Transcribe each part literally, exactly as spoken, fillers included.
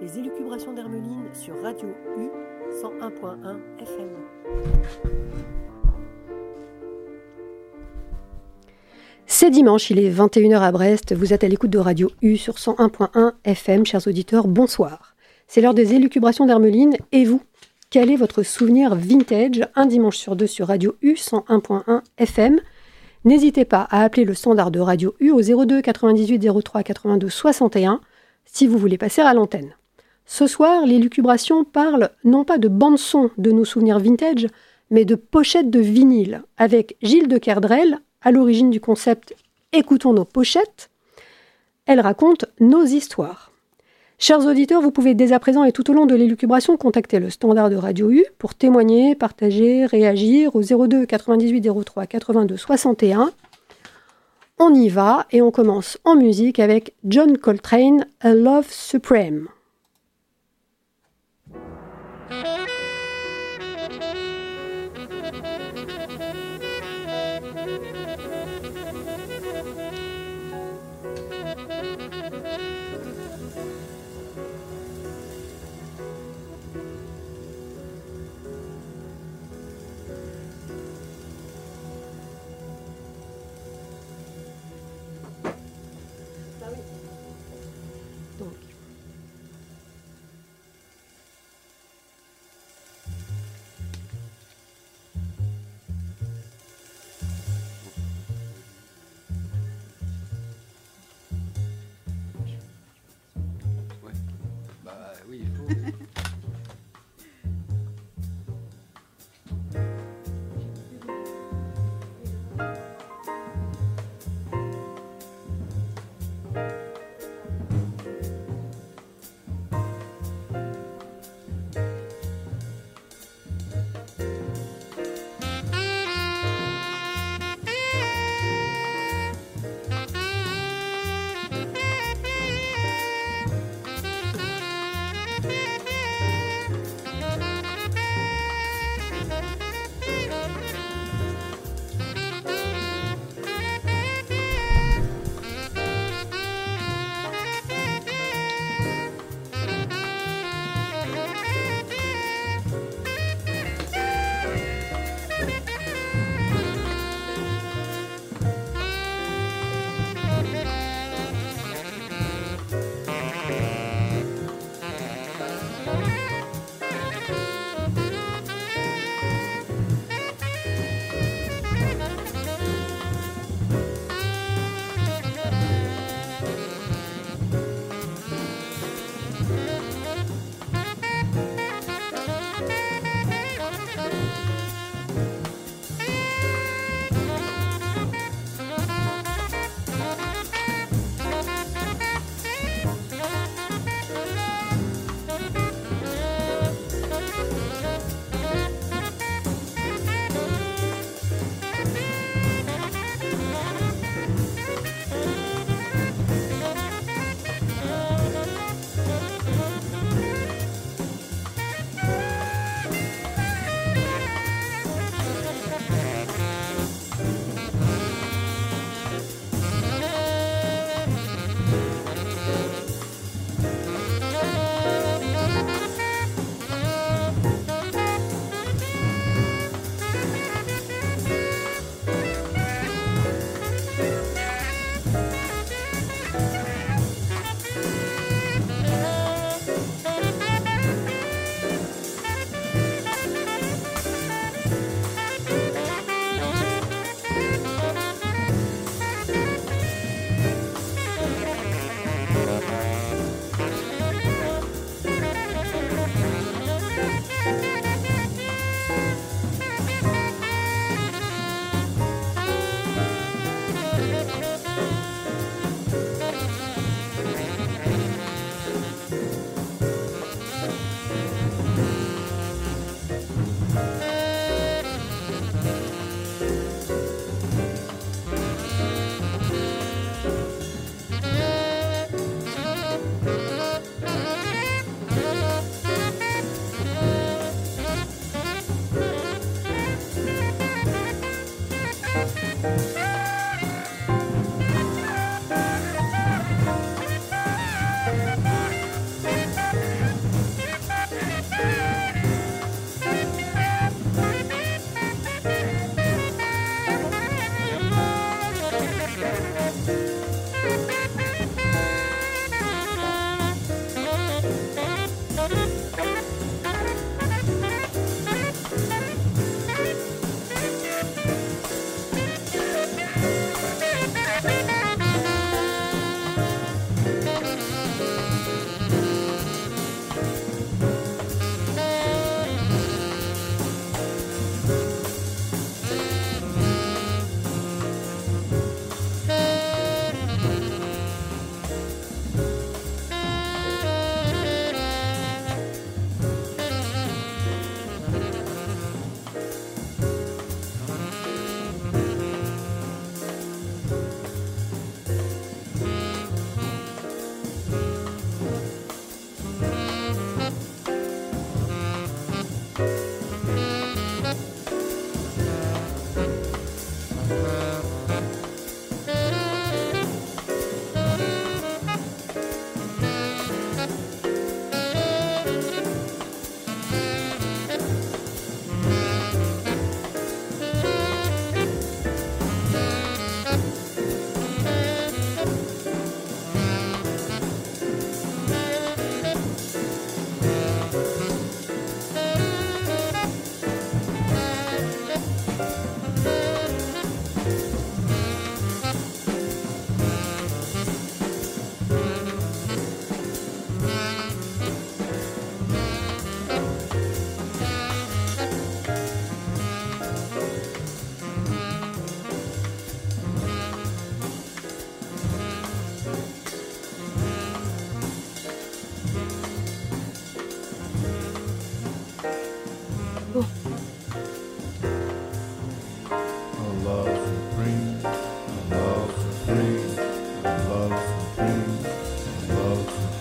Les élucubrations d'Hermeline sur Radio U cent un point un F M. C'est dimanche, il est vingt et une heures à Brest. Vous êtes à l'écoute de Radio U sur cent un point un F M. Chers auditeurs, bonsoir. C'est l'heure des élucubrations d'Hermeline. Et vous, quel est votre souvenir vintage? Un dimanche sur deux sur Radio U cent un point un F M. N'hésitez pas à appeler le standard de Radio U au zéro deux quatre-vingt-dix-huit zéro trois quatre-vingt-deux soixante et un si vous voulez passer à l'antenne. Ce soir, l'élucubration parle non pas de bande-son de nos souvenirs vintage, mais de pochettes de vinyle, avec Gilles de Kerdrel, à l'origine du concept « Écoutons nos pochettes ». Elle raconte nos histoires. Chers auditeurs, vous pouvez dès à présent et tout au long de l'élucubration contacter le standard de Radio U pour témoigner, partager, réagir au zéro deux quatre-vingt-dix-huit zéro trois quatre-vingt-deux soixante et un. On y va et on commence en musique avec John Coltrane, A Love Supreme.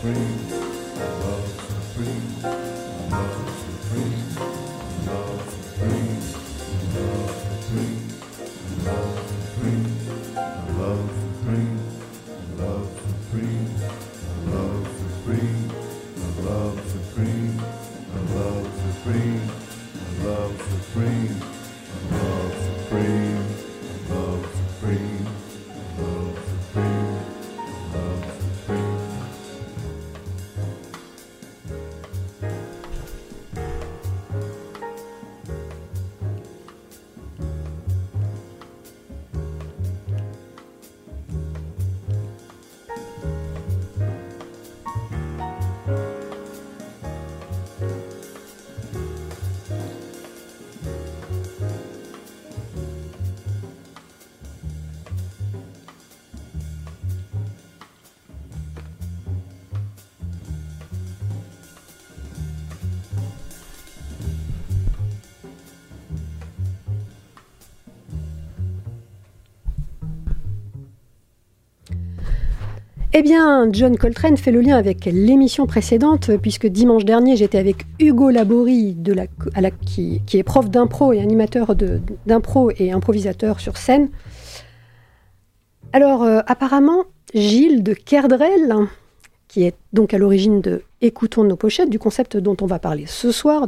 Eh bien, John Coltrane fait le lien avec l'émission précédente, puisque dimanche dernier, j'étais avec Hugo Laborie, de la, à la, qui, qui est prof d'impro et animateur de, d'impro et improvisateur sur scène. Alors, euh, apparemment, Gilles de Kerdrel, qui est donc à l'origine de Écoutons nos pochettes, du concept dont on va parler ce soir,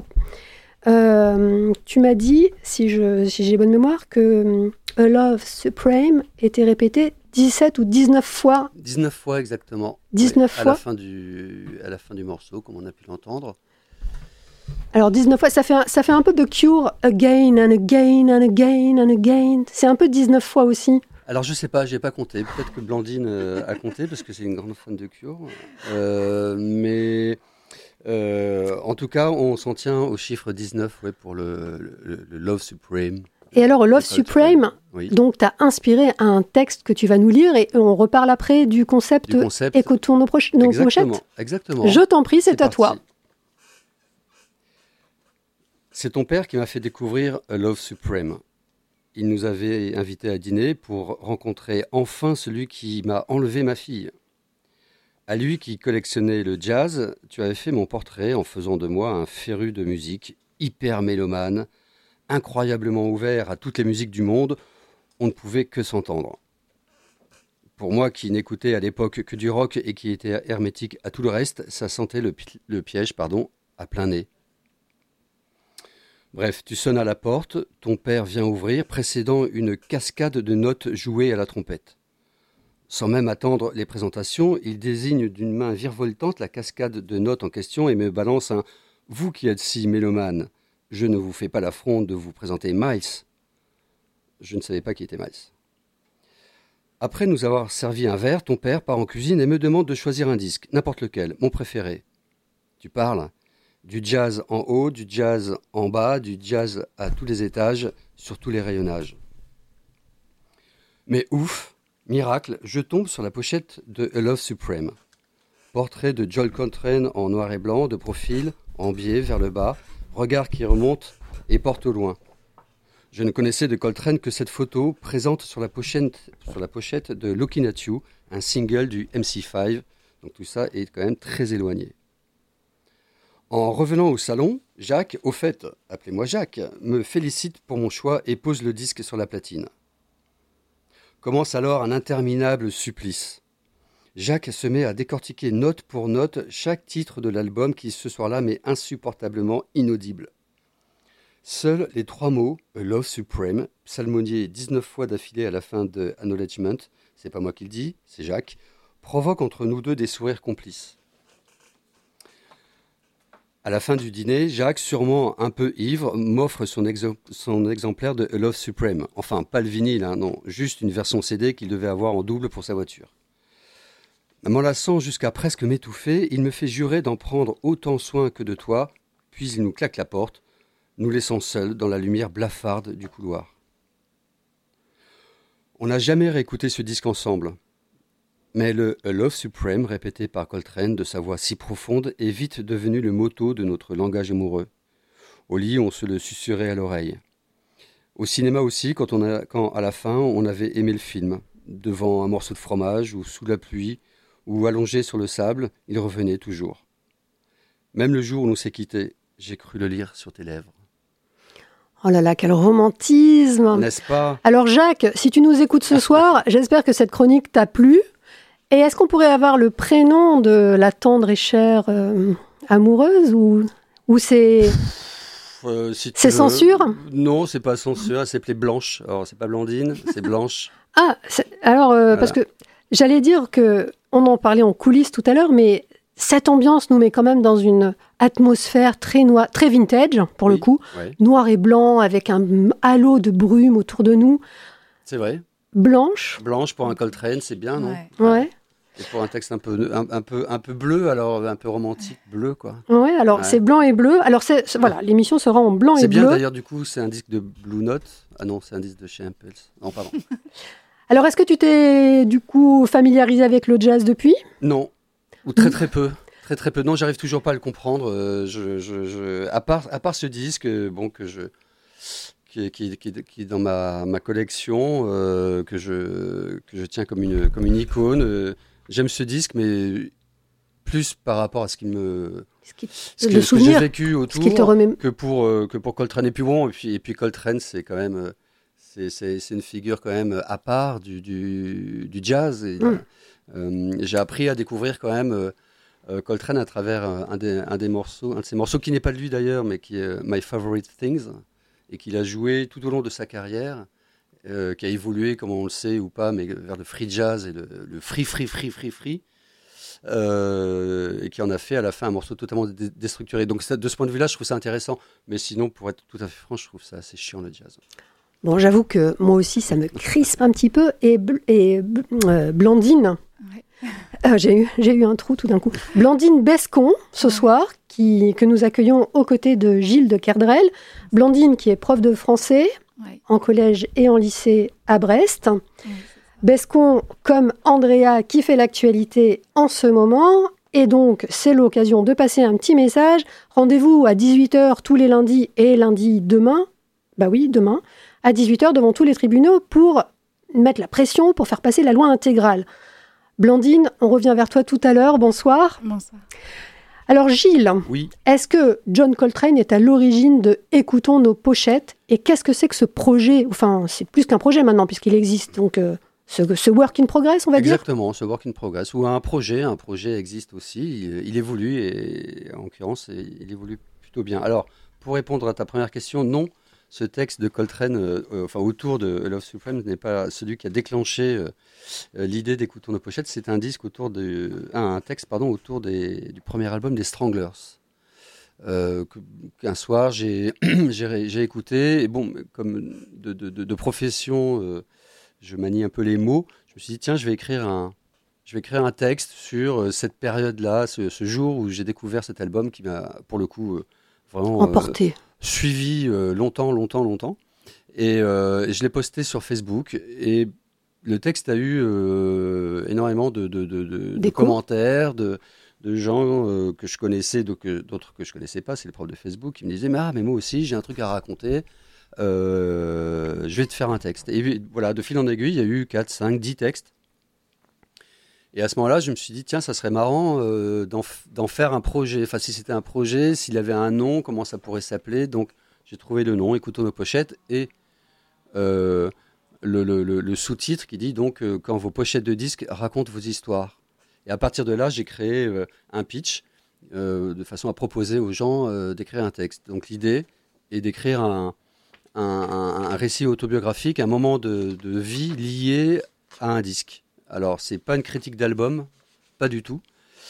euh, tu m'as dit, si, je, si j'ai bonne mémoire, que A Love Supreme était répété dix-sept ou dix-neuf fois. dix-neuf fois exactement. dix-neuf ouais, fois. À la, fin du, à la fin du morceau, comme on a pu l'entendre. Alors dix-neuf fois, ça fait, un, ça fait un peu de Cure, again and again and again and again. C'est un peu dix-neuf fois aussi. Alors je sais pas, j'ai pas compté. Peut-être que Blandine euh, a compté parce que c'est une grande fan de Cure. Euh, mais euh, en tout cas, on s'en tient au chiffre dix-neuf ouais, pour le, le, le Love Supreme. Et alors, Love Supreme, oui. donc tu as inspiré un texte que tu vas nous lire et on reparle après du concept, du concept. Écoutons nos, proches, nos exactement, pochettes. Exactement. Je t'en prie, c'est, c'est à parti. toi. C'est ton père qui m'a fait découvrir A Love Supreme. Il nous avait invités à dîner pour rencontrer enfin celui qui m'a enlevé ma fille. À lui qui collectionnait le jazz, tu avais fait mon portrait en faisant de moi un féru de musique, hyper mélomane, incroyablement ouvert à toutes les musiques du monde, on ne pouvait que s'entendre. Pour moi qui n'écoutais à l'époque que du rock et qui était hermétique à tout le reste, ça sentait le, pi- le piège pardon, à plein nez. Bref, tu sonnes à la porte, ton père vient ouvrir, précédant une cascade de notes jouées à la trompette. Sans même attendre les présentations, il désigne d'une main virevoltante la cascade de notes en question et me balance un « Vous qui êtes si mélomane, je ne vous fais pas l'affront de vous présenter Miles. » Je ne savais pas qui était Miles. Après nous avoir servi un verre, ton père part en cuisine et me demande de choisir un disque, n'importe lequel, mon préféré. Tu parles ? Du jazz en haut, du jazz en bas, du jazz à tous les étages, sur tous les rayonnages. Mais ouf, miracle, je tombe sur la pochette de A Love Supreme. Portrait de John Coltrane en noir et blanc, de profil, en biais vers le bas, regard qui remonte et porte au loin. Je ne connaissais de Coltrane que cette photo présente sur la pochette, sur la pochette de Looking at You, un single du M C cinq, donc tout ça est quand même très éloigné. En revenant au salon, Jacques, au fait, appelez-moi Jacques, me félicite pour mon choix et pose le disque sur la platine. Commence alors un interminable supplice. Jacques se met à décortiquer note pour note chaque titre de l'album qui ce soir-là m'est insupportablement inaudible. Seuls les trois mots « A Love Supreme », psalmodiés dix-neuf fois d'affilée à la fin de « Acknowledgement », c'est pas moi qui le dis, c'est Jacques, provoquent entre nous deux des sourires complices. À la fin du dîner, Jacques, sûrement un peu ivre, m'offre son, exo- son exemplaire de A Love Supreme. Enfin, pas le vinyle, hein, non, juste une version C D qu'il devait avoir en double pour sa voiture. M'enlaçant jusqu'à presque m'étouffer, il me fait jurer d'en prendre autant soin que de toi, puis il nous claque la porte, nous laissant seuls dans la lumière blafarde du couloir. On n'a jamais réécouté ce disque ensemble. Mais le « A Love Supreme » répété par Coltrane de sa voix si profonde est vite devenu le motto de notre langage amoureux. Au lit, on se le susurrait à l'oreille. Au cinéma aussi, quand, on a, quand à la fin, on avait aimé le film, devant un morceau de fromage ou sous la pluie, ou allongé sur le sable, il revenait toujours. Même le jour où l'on s'est quitté, j'ai cru le lire sur tes lèvres. Oh là là, quel romantisme! N'est-ce pas? Alors Jacques, si tu nous écoutes ce soir, j'espère que cette chronique t'a plu. Et est-ce qu'on pourrait avoir le prénom de la tendre et chère euh, amoureuse ou, ou c'est... Euh, si c'est veux... censure? Non, c'est pas censure, elle s'appelait Blanche. Alors, c'est pas Blandine, c'est Blanche. Ah, c'est... alors, euh, voilà. Parce que j'allais dire qu'on en parlait en coulisses tout à l'heure, mais cette ambiance nous met quand même dans une atmosphère très, noire, très vintage, pour oui, le coup. Ouais. Noir et blanc, avec un halo de brume autour de nous. C'est vrai. Blanche. Blanche pour un Coltrane, c'est bien, non? Ouais. ouais. Et pour un texte un peu, un, un, peu, un peu bleu, alors un peu romantique, bleu, quoi. Oui, alors ouais. c'est blanc et bleu. Alors, c'est, c'est, voilà, l'émission sera en blanc c'est et bleu. C'est bien, d'ailleurs, du coup, c'est un disque de Blue Note. Ah non, c'est un disque de chez Impulse. Non, pardon. Alors, est-ce que tu t'es, du coup, familiarisé avec le jazz depuis? Non, ou très très peu. Très très peu. Non, j'arrive toujours pas à le comprendre. Euh, je, je, je, à, part, à part ce disque, bon, que je... Qui est, qui, qui, qui est dans ma, ma collection, euh, que, je, que je tiens comme une, comme une icône. Euh, j'aime ce disque, mais plus par rapport à ce qu'il me, ce, qui, ce, que, ce que j'ai vécu autour, te remet... que, pour, euh, que pour Coltrane. Et puis bon, et puis, et puis Coltrane, c'est quand même, c'est, c'est, c'est une figure quand même à part du, du, du jazz. Et, mm. euh, j'ai appris à découvrir quand même euh, Coltrane à travers un des, un des morceaux, un de ses morceaux qui n'est pas de lui d'ailleurs, mais qui est My Favorite Things, et qu'il a joué tout au long de sa carrière, euh, qui a évolué, comme on le sait ou pas, mais vers le free jazz et le, le free, free, free, free, free, euh, et qui en a fait à la fin un morceau totalement dé- déstructuré. Donc ça, de ce point de vue-là, je trouve ça intéressant. Mais sinon, pour être tout à fait franc, je trouve ça assez chiant, le jazz. Bon, j'avoue que moi aussi, ça me crispe un petit peu. Et, et euh, Blandine, ouais. euh, j'ai, eu, j'ai eu un trou tout d'un coup. Blandine Bescon, ce ouais. soir, qui, que nous accueillons aux côtés de Gilles de Kerdrel. Blandine, qui est prof de français ouais. en collège et en lycée à Brest. Ouais, Bescon, comme Andrea, qui fait l'actualité en ce moment. Et donc, c'est l'occasion de passer un petit message. Rendez-vous à dix-huit heures tous les lundis et lundi demain. Bah oui, demain. À dix-huit heures devant tous les tribunaux pour mettre la pression, pour faire passer la loi intégrale. Blandine, on revient vers toi tout à l'heure. Bonsoir. Bonsoir. Alors Gilles, oui. Est-ce que John Coltrane est à l'origine de Écoutons nos pochettes? Et qu'est-ce que c'est que ce projet? Enfin, c'est plus qu'un projet maintenant, puisqu'il existe. Donc, euh, ce, ce work in progress, on va Exactement, dire? Exactement, ce work in progress. Ou un projet, un projet existe aussi. Il, il évolue, et en l'occurrence, il évolue plutôt bien. Alors, pour répondre à ta première question, non. Ce texte de Coltrane, euh, euh, enfin autour de Love Supreme, n'est pas celui qui a déclenché euh, euh, l'idée d'Écoutons nos pochettes. C'est un disque autour de, ah, un texte pardon autour des, du premier album des Stranglers. Euh, qu'un soir j'ai, j'ai, j'ai écouté et bon, comme de, de, de, de profession, euh, je manie un peu les mots. Je me suis dit tiens, je vais écrire un, je vais écrire un texte sur euh, cette période-là, ce, ce jour où j'ai découvert cet album qui m'a, pour le coup, euh, vraiment emporté. Euh, suivi euh, longtemps, longtemps, longtemps. Et, euh, et je l'ai posté sur Facebook. Et le texte a eu euh, énormément de, de, de, de, de commentaires, de, de gens euh, que je connaissais, d'autres que je ne connaissais pas. C'est les profs de Facebook qui me disaient mais, « Ah, mais moi aussi, j'ai un truc à raconter. Euh, je vais te faire un texte. » Et voilà, de fil en aiguille, il y a eu quatre, cinq, dix textes. Et à ce moment-là, je me suis dit, tiens, ça serait marrant euh, d'en, f- d'en faire un projet. Enfin, si c'était un projet, s'il avait un nom, comment ça pourrait s'appeler. Donc, j'ai trouvé le nom, Écoutons nos pochettes, et euh, le, le, le, le sous-titre qui dit, donc, euh, quand vos pochettes de disques racontent vos histoires. Et à partir de là, j'ai créé euh, un pitch euh, de façon à proposer aux gens euh, d'écrire un texte. Donc, l'idée est d'écrire un, un, un, un récit autobiographique, un moment de, de vie lié à un disque. Alors, c'est pas une critique d'album, pas du tout.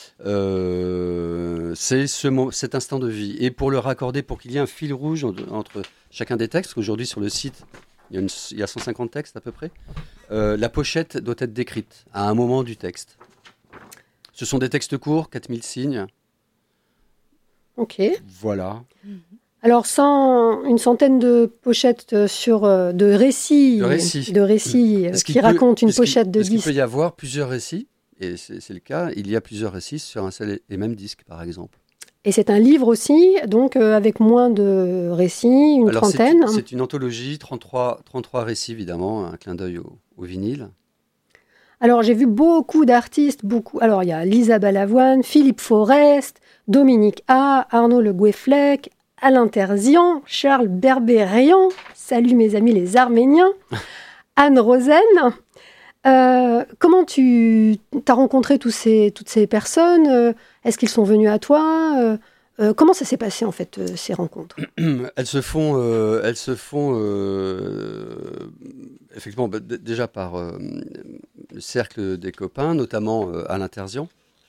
Euh, c'est ce, cet instant de vie. Et pour le raccorder, pour qu'il y ait un fil rouge entre, entre chacun des textes, qu'aujourd'hui sur le site, il y a, une, il y a cent cinquante textes à peu près, euh, la pochette doit être décrite à un moment du texte. Ce sont des textes courts, quatre mille signes. Ok. Voilà. Alors, sans une centaine de pochettes sur, euh, de récits, de récits, de récits euh, qui peut, racontent une pochette de disque. Est-ce qu'il peut y avoir plusieurs récits? Et c'est, c'est le cas, il y a plusieurs récits sur un seul et même disque, par exemple. Et c'est un livre aussi, donc euh, avec moins de récits, une Alors, trentaine. C'est, c'est une anthologie, trente-trois, trente-trois récits, évidemment, un clin d'œil au, au vinyle. Alors, j'ai vu beaucoup d'artistes, beaucoup. Alors, il y a Lisa Balavoine, Philippe Forest, Dominique A, Arnaud Le Goueflec, Alain Terzian, Charles Berberian, salut mes amis les Arméniens, Anne Rosen. Euh, comment tu as rencontré tous ces, toutes ces personnes? euh, Est-ce qu'ils sont venus à toi? euh, euh, Comment ça s'est passé, en fait, euh, ces rencontres? Elles se font, euh, elles se font euh, effectivement bah, d- déjà par euh, le cercle des copains, notamment euh, Alain Terzian.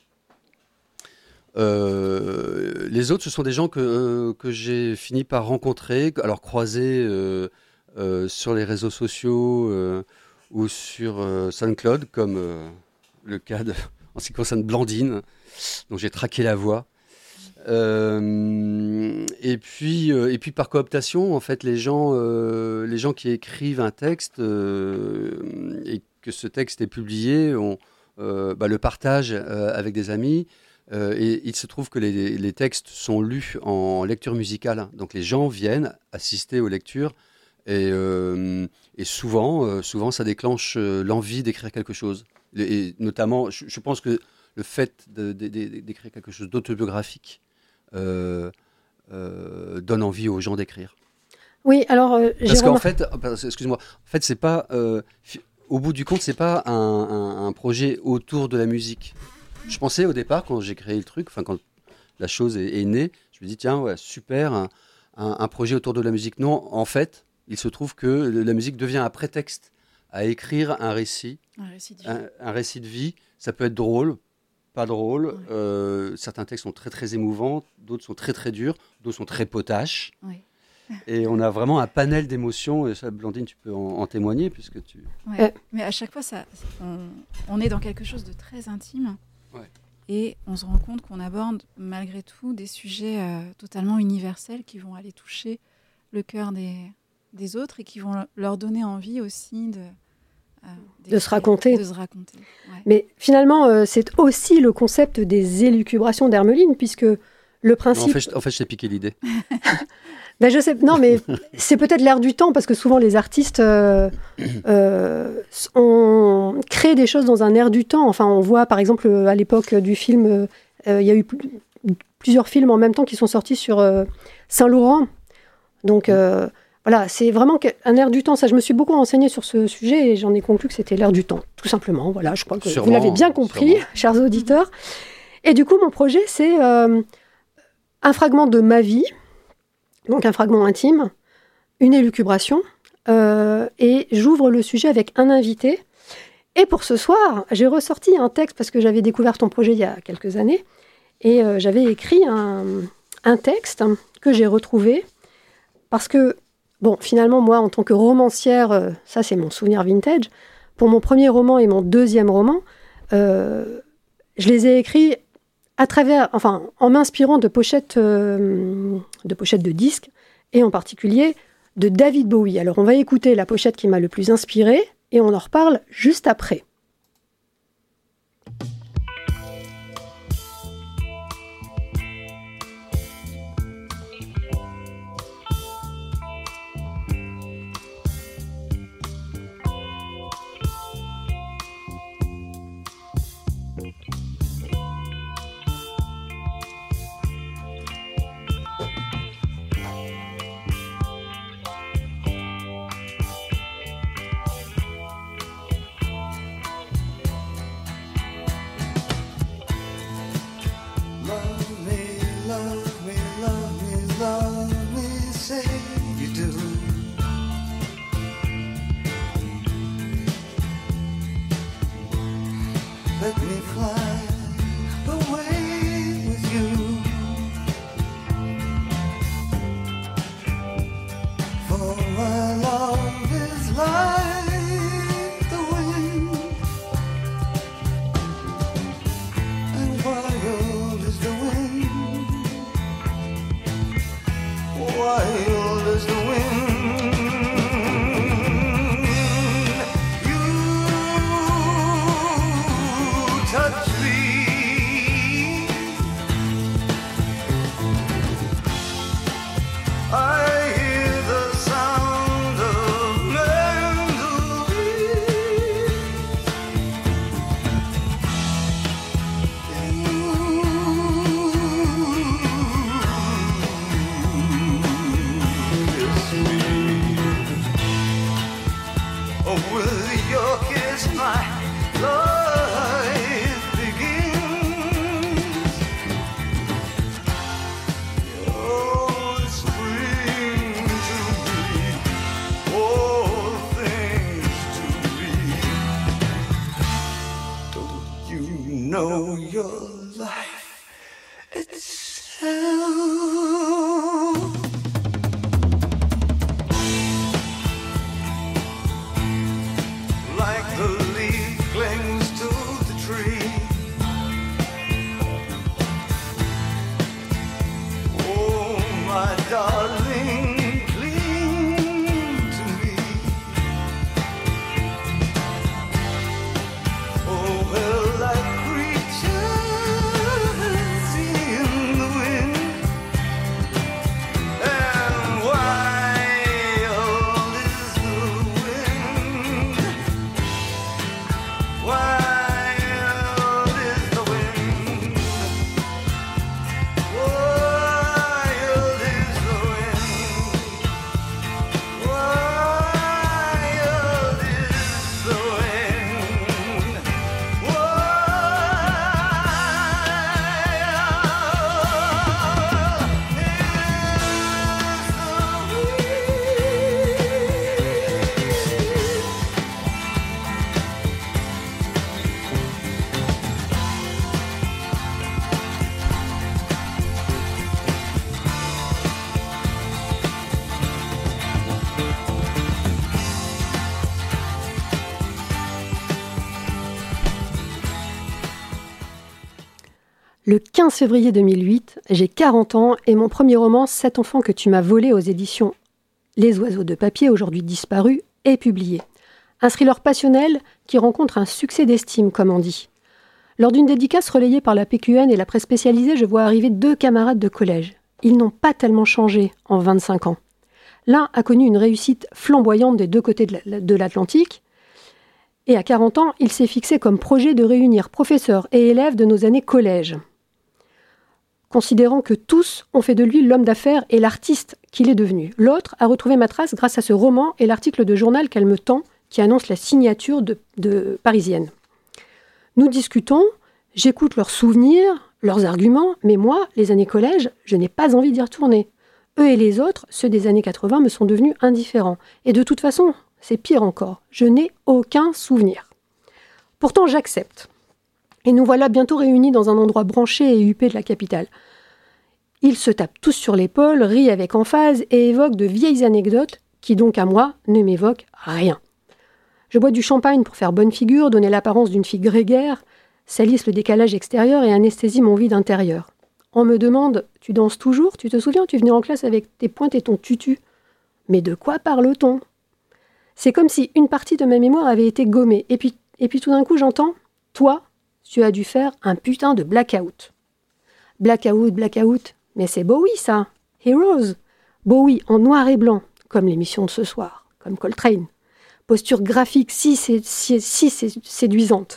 Euh, les autres, ce sont des gens que, euh, que j'ai fini par rencontrer, alors croiser euh, euh, sur les réseaux sociaux euh, ou sur euh, SoundCloud, comme euh, le cas de, en ce qui concerne Blandine, dont j'ai traqué la voix. Euh, et puis, euh, et puis par cooptation, en fait, les gens, euh, les gens qui écrivent un texte euh, et que ce texte est publié, on, euh, bah, le partagent euh, avec des amis. Euh, et il se trouve que les, les textes sont lus en lecture musicale. Donc les gens viennent assister aux lectures et, euh, et souvent, euh, souvent, ça déclenche euh, l'envie d'écrire quelque chose. Et, et notamment, je, je pense que le fait de- de- de- d'écrire quelque chose d'autobiographique euh, euh, donne envie aux gens d'écrire. Oui, alors, euh, j'ai Parce qu'en remarqué... fait, parce- excuse-moi, en fait, c'est pas, euh, fi- au bout du compte, c'est pas un, un- un projet autour de la musique. Je pensais au départ, quand j'ai créé le truc, enfin quand la chose est, est née, je me dis tiens, ouais, super, un, un- un projet autour de la musique. Non, en fait, il se trouve que le- la musique devient un prétexte à écrire un récit, Un récit de vie. un, un récit de vie. Ça peut être drôle, pas drôle. Ouais. Euh, certains textes sont très très émouvants, d'autres sont très très durs, d'autres sont très potaches. Oui. Et on a vraiment un panel d'émotions. Et ça, Blandine, tu peux en, en témoigner puisque tu. Ouais. Euh. Mais à chaque fois, ça, on, on est dans quelque chose de très intime. Ouais. Et on se rend compte qu'on aborde malgré tout des sujets euh, totalement universels qui vont aller toucher le cœur des, des autres et qui vont le- leur donner envie aussi de, euh, De se raconter. De se raconter. Ouais. Mais finalement, euh, c'est aussi le concept des élucubrations d'Hermeline, puisque le Non, en principe... fait, je- en fait, je t'ai piqué l'idée. Ben, je sais, non, mais c'est peut-être l'air du temps, parce que souvent les artistes euh, euh, on crée des choses dans un air du temps. Enfin, on voit par exemple euh, à l'époque du film, euh, euh, il y a eu pl- plusieurs films en même temps qui sont sortis sur euh, Saint-Laurent. Donc euh, voilà, c'est vraiment que- un air du temps. Ça, je me suis beaucoup renseignée sur ce sujet et j'en ai conclu que c'était l'air du temps, tout simplement. Voilà, je crois que Sûrement, vous l'avez bien compris, sûrement. chers auditeurs. Et du coup, mon projet, c'est euh, un fragment de ma vie. Donc un fragment intime, une élucubration, euh, et j'ouvre le sujet avec un invité. Et pour ce soir, j'ai ressorti un texte, parce que j'avais découvert ton projet il y a quelques années, et euh, j'avais écrit un, un texte que j'ai retrouvé, parce que, bon, finalement, moi, en tant que romancière, euh, ça c'est mon souvenir vintage, pour mon premier roman et mon deuxième roman, euh, je les ai écrits à travers, enfin, en m'inspirant de pochettes, euh, de pochettes de disques, et en particulier de David Bowie. Alors, on va écouter la pochette qui m'a le plus inspirée, et on en reparle juste après. Le quinze février deux mille huit, j'ai quarante ans et mon premier roman, Cet enfant que tu m'as volé aux éditions Les Oiseaux de Papier, aujourd'hui disparu, est publié. Un thriller passionnel qui rencontre un succès d'estime, comme on dit. Lors d'une dédicace relayée par la P Q N et la presse spécialisée, je vois arriver deux camarades de collège. Ils n'ont pas tellement changé en vingt-cinq ans. L'un a connu une réussite flamboyante des deux côtés de l'Atlantique, et à quarante ans, il s'est fixé comme projet de réunir professeurs et élèves de nos années collège, considérant que tous ont fait de lui l'homme d'affaires et l'artiste qu'il est devenu. L'autre a retrouvé ma trace grâce à ce roman et l'article de journal qu'elle me tend, qui annonce la signature de, de Parisienne. Nous discutons, j'écoute leurs souvenirs, leurs arguments, mais moi, les années collège, je n'ai pas envie d'y retourner. Eux et les autres, ceux des années quatre-vingts, me sont devenus indifférents. Et de toute façon, c'est pire encore, je n'ai aucun souvenir. Pourtant, j'accepte. Et nous voilà bientôt réunis dans un endroit branché et huppé de la capitale. Ils se tapent tous sur l'épaule, rient avec emphase et évoquent de vieilles anecdotes qui, donc à moi, ne m'évoquent rien. Je bois du champagne pour faire bonne figure, donner l'apparence d'une fille grégaire, salissent le décalage extérieur et anesthésie mon vide intérieur. On me demande « Tu danses toujours ? Tu te souviens, tu venais en classe avec tes pointes et ton tutu ?» Mais de quoi parle-t-on ? C'est comme si une partie de ma mémoire avait été gommée. Et puis, et puis tout d'un coup, j'entends « Toi, tu as dû faire un putain de blackout. » Blackout, blackout, mais c'est Bowie ça. Heroes. Bowie en noir et blanc, comme l'émission de ce soir, comme Coltrane. Posture graphique si, si, si, si séduisante.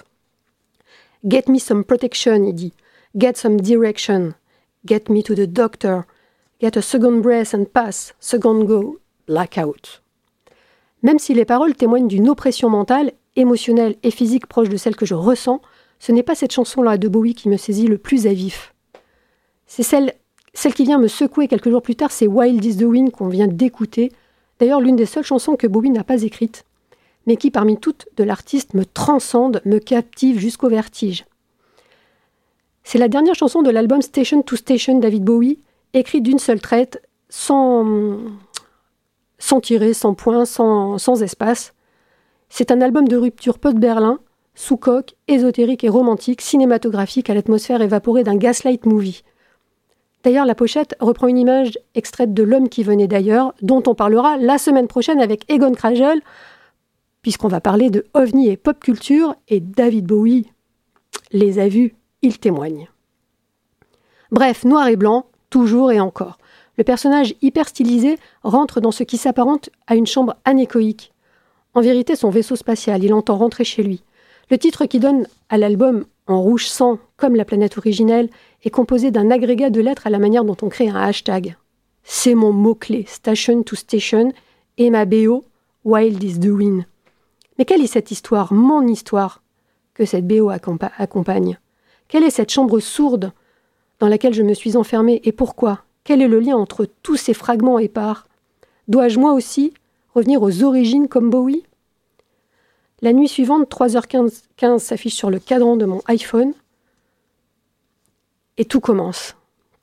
Get me some protection, il dit. Get some direction. Get me to the doctor. Get a second breath and pass. Second go. Blackout. Même si les paroles témoignent d'une oppression mentale, émotionnelle et physique proche de celle que je ressens, ce n'est pas cette chanson-là de Bowie qui me saisit le plus à vif. C'est celle, celle qui vient me secouer quelques jours plus tard, c'est Wild is the Wind qu'on vient d'écouter. D'ailleurs, l'une des seules chansons que Bowie n'a pas écrites, mais qui, parmi toutes de l'artiste, me transcende, me captive jusqu'au vertige. C'est la dernière chanson de l'album Station to Station David Bowie, écrite d'une seule traite, sans, sans tirer, sans point, sans, sans espace. C'est un album de rupture post-Berlin, sous coque, ésotérique et romantique, cinématographique à l'atmosphère évaporée d'un gaslight movie. D'ailleurs, la pochette reprend une image extraite de L'homme qui venait d'ailleurs, dont on parlera la semaine prochaine avec Egon Krajel, puisqu'on va parler de ovni et pop culture, et David Bowie les a vus, il témoigne. Bref, noir et blanc, toujours et encore. Le personnage hyper stylisé rentre dans ce qui s'apparente à une chambre anéchoïque. En vérité, son vaisseau spatial, il entend rentrer chez lui. Le titre qui donne à l'album en rouge sang, comme la planète originelle, est composé d'un agrégat de lettres à la manière dont on crée un hashtag. C'est mon mot-clé, Station to Station, et ma B O, Wild is the Wind. Mais quelle est cette histoire, mon histoire, que cette B O accompa- accompagne ? Quelle est cette chambre sourde dans laquelle je me suis enfermée et pourquoi ? Quel est le lien entre tous ces fragments épars ? Dois-je moi aussi revenir aux origines comme Bowie ? La nuit suivante, trois heures quinze s'affiche sur le cadran de mon iPhone et tout commence.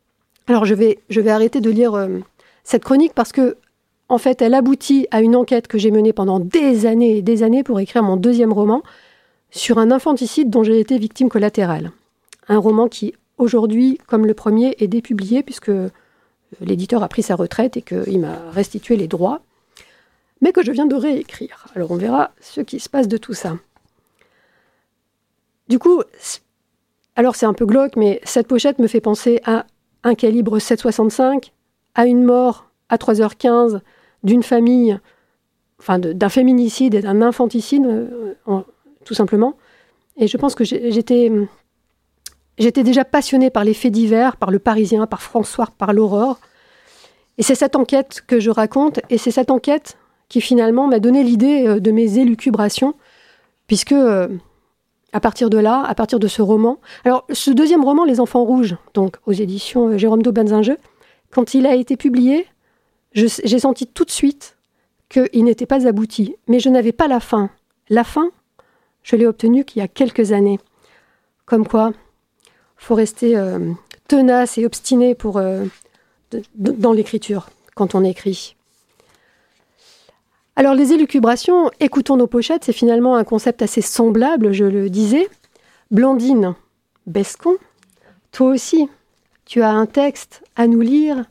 Alors, je vais, je vais arrêter de lire euh, cette chronique parce que, en fait, elle aboutit à une enquête que j'ai menée pendant des années et des années pour écrire mon deuxième roman sur un infanticide dont j'ai été victime collatérale. Un roman qui, aujourd'hui, comme le premier, est dépublié puisque l'éditeur a pris sa retraite et qu'il m'a restitué les droits, mais que je viens de réécrire. Alors, on verra ce qui se passe de tout ça. Du coup, alors c'est un peu glauque, mais cette pochette me fait penser à un calibre sept soixante-cinq, à une mort à trois heures quinze d'une famille, enfin de, d'un féminicide et d'un infanticide, euh, en, tout simplement. Et je pense que j'étais, j'étais déjà passionnée par les faits divers, par le Parisien, par François, par l'Aurore. Et c'est cette enquête que je raconte, et c'est cette enquête qui finalement m'a donné l'idée de mes élucubrations, puisque euh, à partir de là, à partir de ce roman... Alors, ce deuxième roman, Les Enfants Rouges, donc aux éditions Jérôme Daube-Benzinger, quand il a été publié, je, j'ai senti tout de suite qu'il n'était pas abouti. Mais je n'avais pas la fin. La fin, je l'ai obtenue qu'il y a quelques années. Comme quoi, il faut rester euh, tenace et obstiné pour, euh, de, de, dans l'écriture, quand on écrit. Alors, les élucubrations, écoutons nos pochettes, c'est finalement un concept assez semblable, je le disais. Blandine Bescon, toi aussi, tu as un texte à nous lire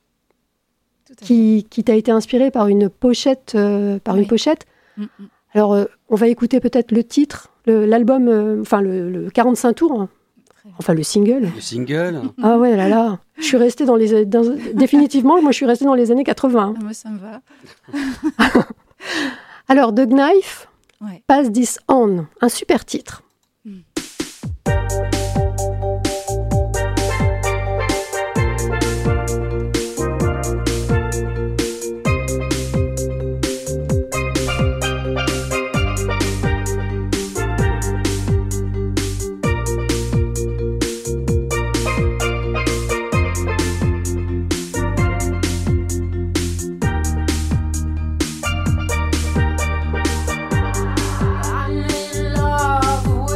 qui, qui t'a été inspiré par une pochette. Euh, par oui. une pochette. Mm-hmm. Alors, euh, on va écouter peut-être le titre, le, l'album, euh, enfin le, le quarante-cinq tours, hein. Enfin le single. Le single. Ah ouais, là là. Je suis restée dans les... Dans, définitivement, moi je suis restée dans les années quatre-vingts. Ah, moi ça me va. Alors, The Knife, ouais. Pass This On, un super titre. Mm. I'm in love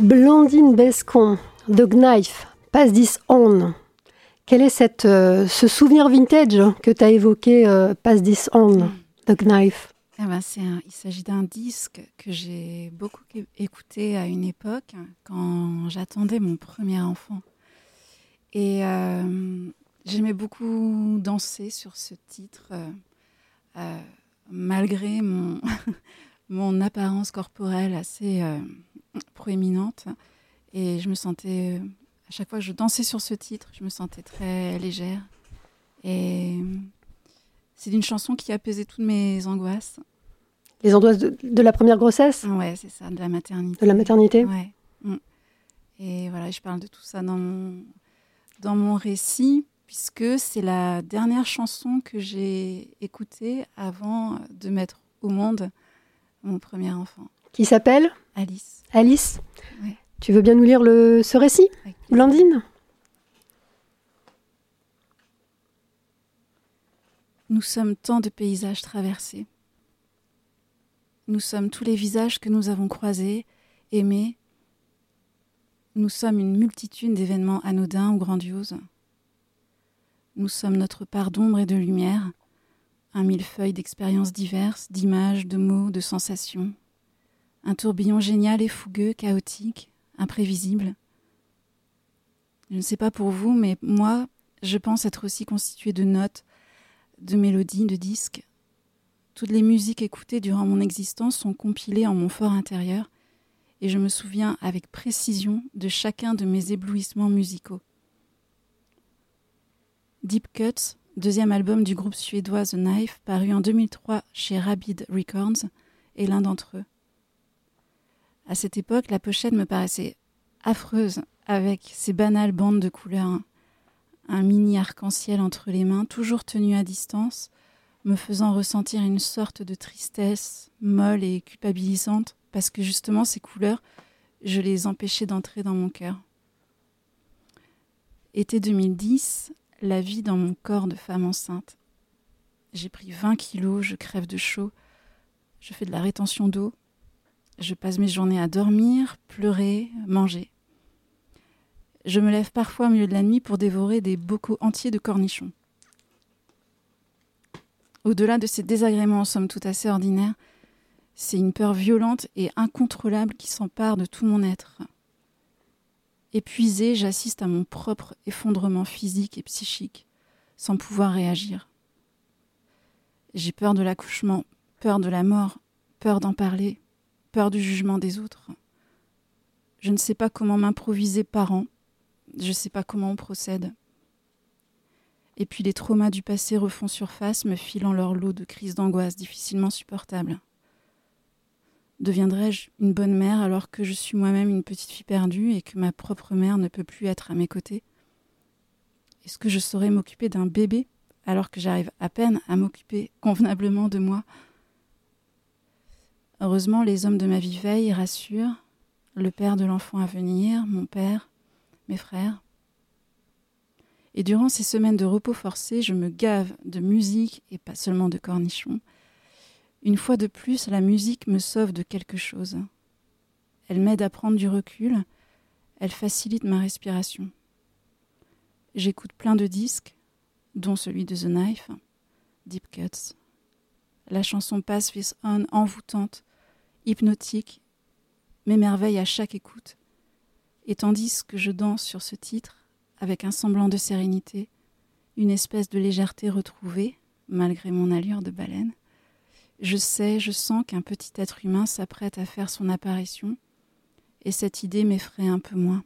Blandine Bescon, The Knife, Pass This On. Quel est cette, euh, ce souvenir vintage que tu as évoqué, euh, Pass This On, The Knife? Eh ben, c'est un, il s'agit d'un disque que j'ai beaucoup écouté à une époque, quand j'attendais mon premier enfant. Et euh, j'aimais beaucoup danser sur ce titre, euh, euh, malgré mon, mon apparence corporelle assez euh, proéminente. Et je me sentais, à chaque fois que je dansais sur ce titre, je me sentais très légère. Et c'est une chanson qui apaisait toutes mes angoisses. Les angoisses de, de la première grossesse? Ouais, c'est ça, de la maternité. De la maternité? Ouais. Et voilà, je parle de tout ça dans mon, dans mon récit, puisque c'est la dernière chanson que j'ai écoutée avant de mettre au monde mon premier enfant. Qui s'appelle? Alice. Alice? Ouais. Tu veux bien nous lire le, ce récit, Blandine? Nous sommes tant de paysages traversés. Nous sommes tous les visages que nous avons croisés, aimés. Nous sommes une multitude d'événements anodins ou grandioses. Nous sommes notre part d'ombre et de lumière, un millefeuille d'expériences diverses, d'images, de mots, de sensations. Un tourbillon génial et fougueux, chaotique, imprévisible. Je ne sais pas pour vous, mais moi, je pense être aussi constituée de notes, de mélodies, de disques. Toutes les musiques écoutées durant mon existence sont compilées en mon fort intérieur, et je me souviens avec précision de chacun de mes éblouissements musicaux. Deep Cuts, deuxième album du groupe suédois The Knife, paru en deux mille trois chez Rabid Records, est l'un d'entre eux. À cette époque, la pochette me paraissait affreuse, avec ses banales bandes de couleurs, un mini arc-en-ciel entre les mains, toujours tenu à distance, me faisant ressentir une sorte de tristesse molle et culpabilisante, parce que justement ces couleurs, je les empêchais d'entrer dans mon cœur. Été deux mille dix, la vie dans mon corps de femme enceinte. J'ai pris vingt kilos, je crève de chaud, je fais de la rétention d'eau, je passe mes journées à dormir, pleurer, manger. Je me lève parfois au milieu de la nuit pour dévorer des bocaux entiers de cornichons. Au-delà de ces désagréments en somme toute assez ordinaires, c'est une peur violente et incontrôlable qui s'empare de tout mon être. Épuisée, j'assiste à mon propre effondrement physique et psychique, sans pouvoir réagir. J'ai peur de l'accouchement, peur de la mort, peur d'en parler, peur du jugement des autres. Je ne sais pas comment m'improviser parent, je ne sais pas comment on procède. Et puis les traumas du passé refont surface, me filant leur lot de crises d'angoisse difficilement supportables. Deviendrai-je une bonne mère alors que je suis moi-même une petite fille perdue et que ma propre mère ne peut plus être à mes côtés? Est-ce que je saurais m'occuper d'un bébé alors que j'arrive à peine à m'occuper convenablement de moi? Heureusement, les hommes de ma vie veillent, rassurent, le père de l'enfant à venir, mon père, mes frères. Et durant ces semaines de repos forcé, je me gave de musique et pas seulement de cornichons. Une fois de plus, la musique me sauve de quelque chose. Elle m'aide à prendre du recul, elle facilite ma respiration. J'écoute plein de disques, dont celui de The Knife, Deep Cuts. La chanson Pass This On, envoûtante, hypnotique, m'émerveille à chaque écoute. Et tandis que je danse sur ce titre, avec un semblant de sérénité, une espèce de légèreté retrouvée, malgré mon allure de baleine, je sais, je sens qu'un petit être humain s'apprête à faire son apparition, et cette idée m'effraie un peu moins.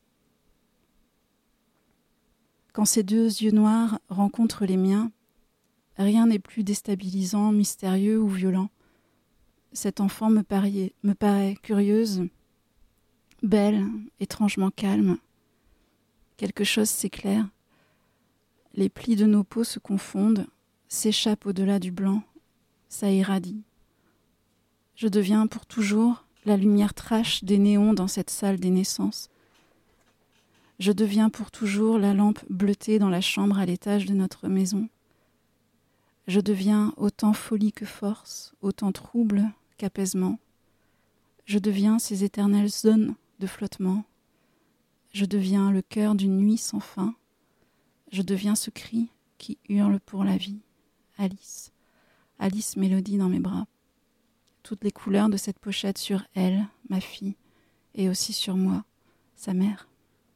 Quand ces deux yeux noirs rencontrent les miens, rien n'est plus déstabilisant, mystérieux ou violent. Cet enfant me paraît, me paraît curieuse, belle, étrangement calme. Quelque chose s'éclaire. Les plis de nos peaux se confondent, s'échappent au-delà du blanc. Ça irradie. Je deviens pour toujours la lumière trash des néons dans cette salle des naissances. Je deviens pour toujours la lampe bleutée dans la chambre à l'étage de notre maison. Je deviens autant folie que force, autant trouble qu'apaisement. Je deviens ces éternelles zones de flottement. Je deviens le cœur d'une nuit sans fin. Je deviens ce cri qui hurle pour la vie. Alice. Alice mélodie dans mes bras. Toutes les couleurs de cette pochette sur elle, ma fille, et aussi sur moi, sa mère.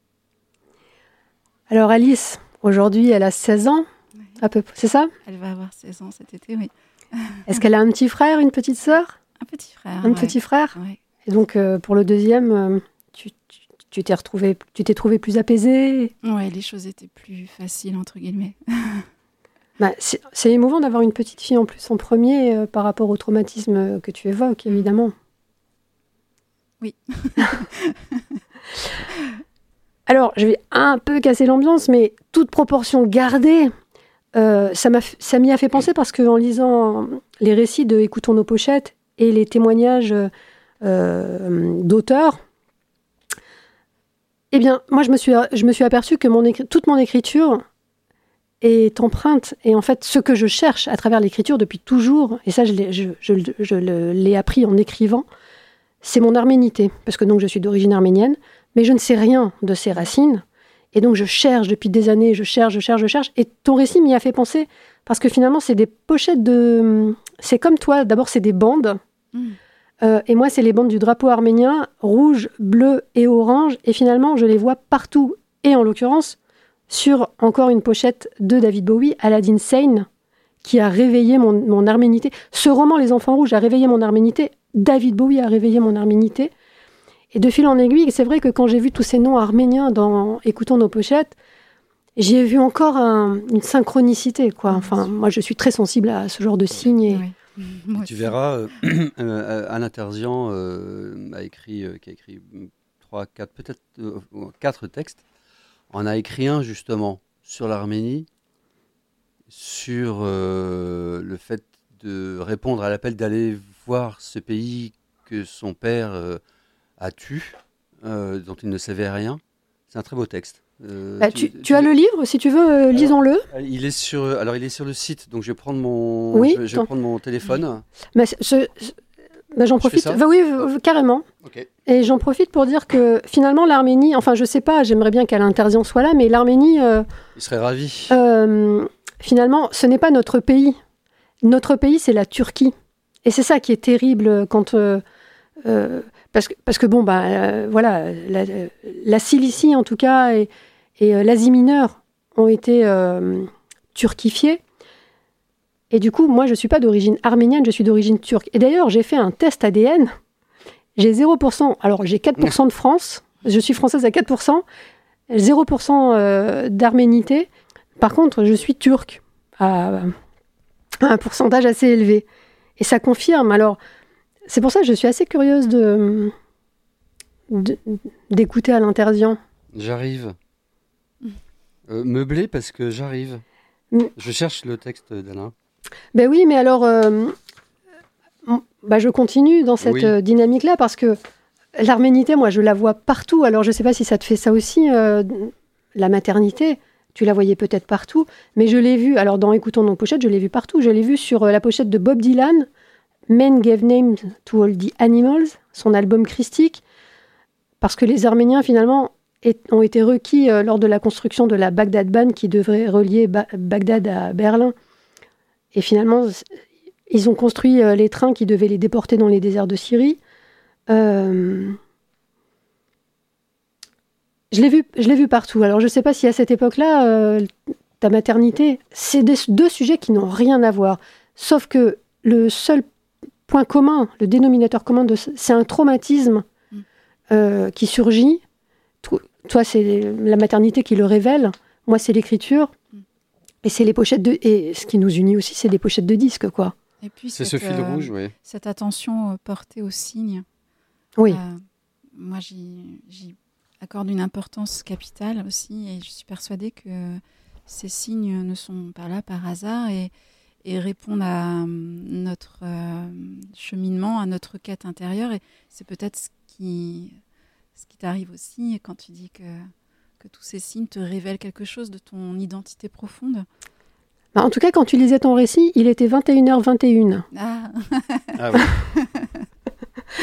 Alors Alice, aujourd'hui, elle a seize ans, Oui. à peu près, c'est ça ? Elle va avoir seize ans cet été, oui. Est-ce qu'elle a un petit frère, une petite sœur ? Un petit frère. Un ouais. petit frère ? Ouais. Et donc, euh, pour le deuxième, euh, tu, tu, tu t'es retrouvée, tu t'es trouvée plus apaisée ? Ouais, les choses étaient plus faciles, entre guillemets. Bah, c'est, c'est émouvant d'avoir une petite fille en plus en premier euh, par rapport au traumatisme euh, que tu évoques, évidemment. Oui. Alors, je vais un peu casser l'ambiance, mais toute proportion gardée, euh, ça, m'a, f- ça m'y a fait penser parce qu'en lisant les récits de Écoutons nos pochettes et les témoignages euh, d'auteurs, eh bien, moi, je me suis, je me suis aperçue que mon écri- toute mon écriture est empreinte, et en fait, ce que je cherche à travers l'écriture depuis toujours, et ça, je l'ai, je, je, je le- l'ai appris en écrivant, c'est mon arménité, parce que donc je suis d'origine arménienne, mais je ne sais rien de ces racines, et donc je cherche depuis des années, je cherche, je cherche, je cherche, et ton récit m'y a fait penser, parce que finalement, c'est des pochettes de... C'est comme toi, d'abord, c'est des bandes, Mmh. euh, et moi, c'est les bandes du drapeau arménien, rouge, bleu et orange, et finalement, je les vois partout, et en l'occurrence, sur encore une pochette de David Bowie, Aladdin Sane, qui a réveillé mon, mon arménité. Ce roman, Les Enfants Rouges, a réveillé mon arménité. David Bowie a réveillé mon arménité. Et de fil en aiguille, c'est vrai que quand j'ai vu tous ces noms arméniens dans Écoutons nos pochettes, j'y ai vu encore un- une synchronicité, quoi. Enfin, moi, je suis très sensible à ce genre de signes. Et... Ouais. Moi Tu aussi. verras, euh, euh, Anna Terzian euh, a écrit, euh, qui a écrit trois, quatre, peut-être euh, quatre textes. On a écrit un justement sur l'Arménie, sur euh, le fait de répondre à l'appel d'aller voir ce pays que son père euh, a tué, euh, dont il ne savait rien. C'est un très beau texte. Euh, Bah, tu, tu as le livre, si tu veux, euh, lisons-le. Il est sur, alors il est sur le site, donc je vais prendre mon, Oui, je, je vais ton- prendre mon téléphone. Mais ce- ce- bah, j'en Je fais profite. ça Bah oui, euh, carrément. Ok. Et j'en profite pour dire que finalement, l'Arménie, enfin, je sais pas, j'aimerais bien qu'Alain Terzian soit là, mais l'Arménie, euh, Il serait ravi. euh, finalement, ce n'est pas notre pays. Notre pays, c'est la Turquie. Et c'est ça qui est terrible quand. euh, euh, parce, que, parce que, bon, bah, euh, voilà, la, la Cilicie, en tout cas, et, et euh, l'Asie mineure ont été euh, turquifiés. Et du coup, moi, je ne suis pas d'origine arménienne, je suis d'origine turque. Et d'ailleurs, j'ai fait un test A D N. J'ai zéro pour cent. Alors, j'ai quatre pour cent de France. Je suis française à quatre pour cent. zéro pour cent euh, d'arménité. Par contre, je suis turque à, à un pourcentage assez élevé. Et ça confirme. Alors, c'est pour ça que je suis assez curieuse de, de- d'écouter Alain Terzian. J'arrive. Euh, meublé parce que j'arrive. Mm. Je cherche le texte d'Alain. Ben oui, mais alors, euh, bah je continue dans cette Oui. euh, dynamique-là parce que l'arménité, moi, je la vois partout. Alors, je ne sais pas si ça te fait ça aussi, euh, la maternité. Tu la voyais peut-être partout, mais je l'ai vue. Alors, dans Écoutons nos pochettes, je l'ai vue partout. Je l'ai vue sur euh, la pochette de Bob Dylan, Men Gave Names to All the Animals, son album christique, parce que les Arméniens, finalement, est- ont été requis euh, lors de la construction de la Bagdad-Ban qui devrait relier Ba- Bagdad à Berlin. Et finalement, c- ils ont construit euh, les trains qui devaient les déporter dans les déserts de Syrie. Euh, Je l'ai vu, je l'ai vu partout. Alors, je ne sais pas si à cette époque-là, euh, ta maternité, c'est des- deux sujets qui n'ont rien à voir. Sauf que le seul point commun, le dénominateur commun, de ce- c'est un traumatisme euh, qui surgit. To- Toi, c'est la maternité qui le révèle. Moi, c'est l'écriture. Et c'est les pochettes de... Et ce qui nous unit aussi, c'est des pochettes de disques, quoi. Et puis, C'est ce cette, fil euh, rouge, oui. cette attention euh, portée aux signes. Oui. Euh, moi, j'y, j'y accorde une importance capitale aussi, et je suis persuadée que ces signes ne sont pas là par hasard et, et répondent à euh, notre euh, cheminement, à notre quête intérieure. Et c'est peut-être ce qui, ce qui t'arrive aussi quand tu dis que, que tous ces signes te révèlent quelque chose de ton identité profonde. Bah, en tout cas, quand tu lisais ton récit, il était vingt et une heures vingt et une. Ah, Ah oui.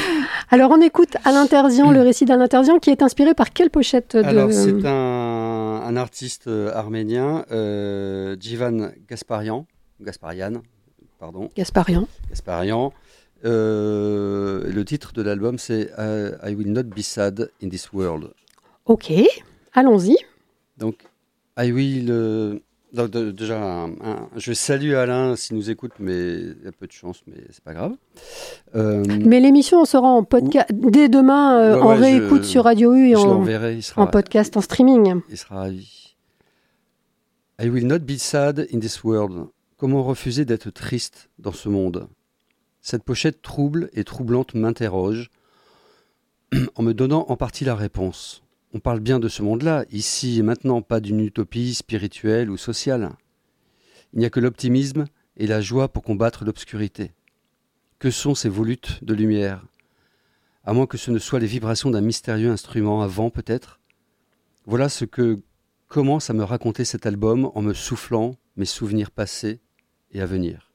Alors on écoute Alain Terzian, le récit d'Alain Terzian, qui est inspiré par quelle pochette de... Alors c'est un, un artiste arménien, euh, Djivan Gasparian, Gasparian, pardon. Gasparian. Gasparian. Euh, le titre de l'album c'est uh, I Will Not Be Sad in This World. Ok, allons-y. Donc, I Will... Euh, donc, de, déjà, un, un, je salue Alain s'il nous écoute, mais il y a peu de chance, mais c'est pas grave. Euh, mais l'émission sera en podcast dès demain, euh, ouais, en ouais, réécoute je, sur Radio U et en, il sera, en podcast, en streaming. Il sera ravi. I Will Not Be Sad in This World. Comment refuser d'être triste dans ce monde ? Cette pochette trouble et troublante m'interroge en me donnant en partie la réponse. On parle bien de ce monde-là, ici et maintenant, pas d'une utopie spirituelle ou sociale. Il n'y a que l'optimisme et la joie pour combattre l'obscurité. Que sont ces volutes de lumière ? À moins que ce ne soient les vibrations d'un mystérieux instrument à vent, peut-être ? Voilà ce que commence à me raconter cet album en me soufflant mes souvenirs passés et à venir.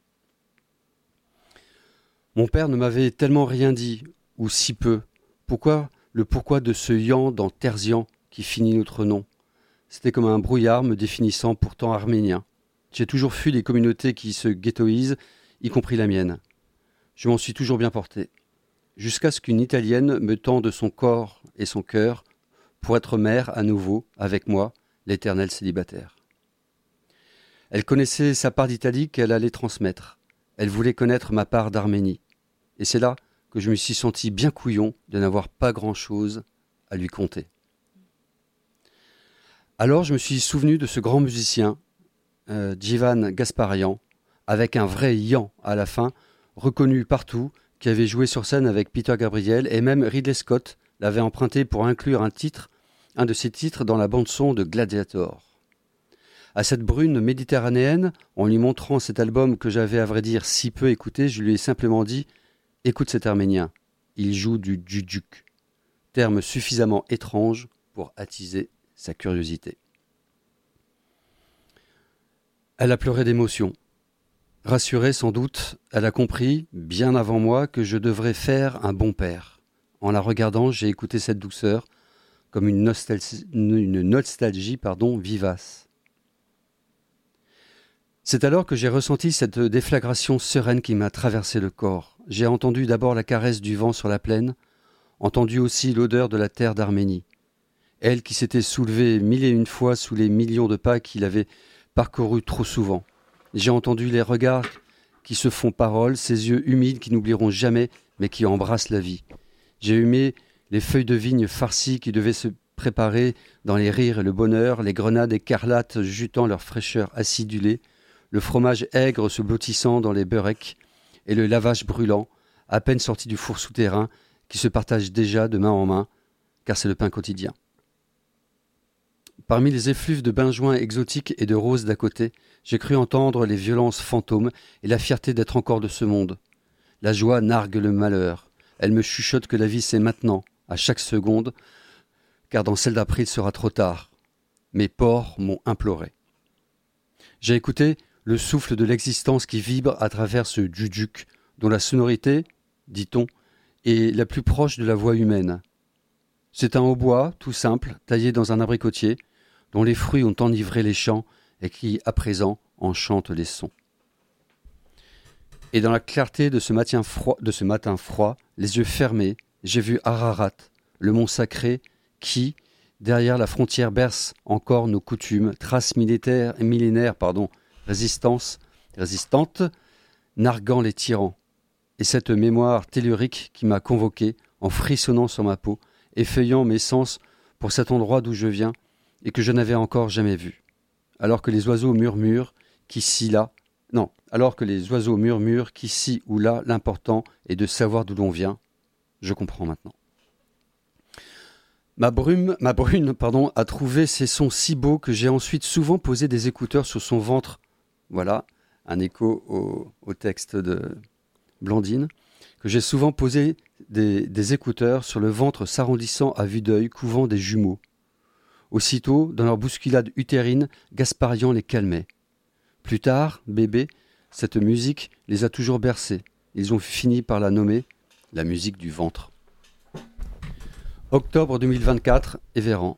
Mon père ne m'avait tellement rien dit, ou si peu. Pourquoi ? Le pourquoi de ce yan dans Terzian qui finit notre nom. C'était comme un brouillard me définissant pourtant arménien. J'ai toujours fui les communautés qui se ghettoisent, y compris la mienne. Je m'en suis toujours bien porté. Jusqu'à ce qu'une Italienne me tende son corps et son cœur pour être mère à nouveau, avec moi, l'éternel célibataire. Elle connaissait sa part d'Italie qu'elle allait transmettre. Elle voulait connaître ma part d'Arménie. Et c'est là que je me suis senti bien couillon de n'avoir pas grand-chose à lui conter. Alors je me suis souvenu de ce grand musicien, euh, Djivan Gasparian, avec un vrai yan à la fin, reconnu partout, qui avait joué sur scène avec Peter Gabriel, et même Ridley Scott l'avait emprunté pour inclure un titre, un de ses titres dans la bande-son de Gladiator. À cette brune méditerranéenne, en lui montrant cet album que j'avais à vrai dire si peu écouté, je lui ai simplement dit « Écoute cet Arménien, il joue du djudjuk », terme suffisamment étrange pour attiser sa curiosité. Elle a pleuré d'émotion. Rassurée sans doute, elle a compris, bien avant moi, que je devrais faire un bon père. En la regardant, j'ai écouté cette douceur comme une nostalgie, une nostalgie pardon, vivace. C'est alors que j'ai ressenti cette déflagration sereine qui m'a traversé le corps. J'ai entendu d'abord la caresse du vent sur la plaine, entendu aussi l'odeur de la terre d'Arménie. Elle qui s'était soulevée mille et une fois sous les millions de pas qu'il avait parcourus trop souvent. J'ai entendu les regards qui se font parole, ces yeux humides qui n'oublieront jamais, mais qui embrassent la vie. J'ai aimé les feuilles de vigne farcies qui devaient se préparer dans les rires et le bonheur, les grenades écarlates jutant leur fraîcheur acidulée, le fromage aigre se blottissant dans les beurrecs et le lavage brûlant, à peine sorti du four souterrain, qui se partage déjà de main en main, car c'est le pain quotidien. Parmi les effluves de benjoin exotiques et de roses d'à côté, j'ai cru entendre les violences fantômes et la fierté d'être encore de ce monde. La joie nargue le malheur. Elle me chuchote que la vie c'est maintenant, à chaque seconde, car dans celle d'après il sera trop tard. Mes pores m'ont imploré. J'ai écouté le souffle de l'existence qui vibre à travers ce djudjuk, dont la sonorité, dit-on, est la plus proche de la voix humaine. C'est un hautbois, tout simple, taillé dans un abricotier, dont les fruits ont enivré les champs et qui, à présent, enchante les sons. Et dans la clarté de ce matin froid, de ce matin froid, les yeux fermés, j'ai vu Ararat, le mont sacré, qui, derrière la frontière, berce encore nos coutumes, traces militaires et millénaires, pardon, résistance, résistante, narguant les tyrans. Et cette mémoire tellurique qui m'a convoqué, en frissonnant sur ma peau, effeuillant mes sens pour cet endroit d'où je viens et que je n'avais encore jamais vu. Alors que les oiseaux murmurent qu'ici, là, non, alors que les oiseaux murmurent qu'ici ou là, l'important est de savoir d'où l'on vient, je comprends maintenant. Ma brume, ma brune, pardon, a trouvé ces sons si beaux que j'ai ensuite souvent posé des écouteurs sur son ventre. Voilà, un écho au, au texte de Blandine, que j'ai souvent posé des, des écouteurs sur le ventre s'arrondissant à vue d'œil, couvant des jumeaux. Aussitôt, dans leur bousculade utérine, Gasparian les calmait. Plus tard, bébé, cette musique les a toujours bercés. Ils ont fini par la nommer la musique du ventre. Octobre deux mille vingt-quatre, Évérans.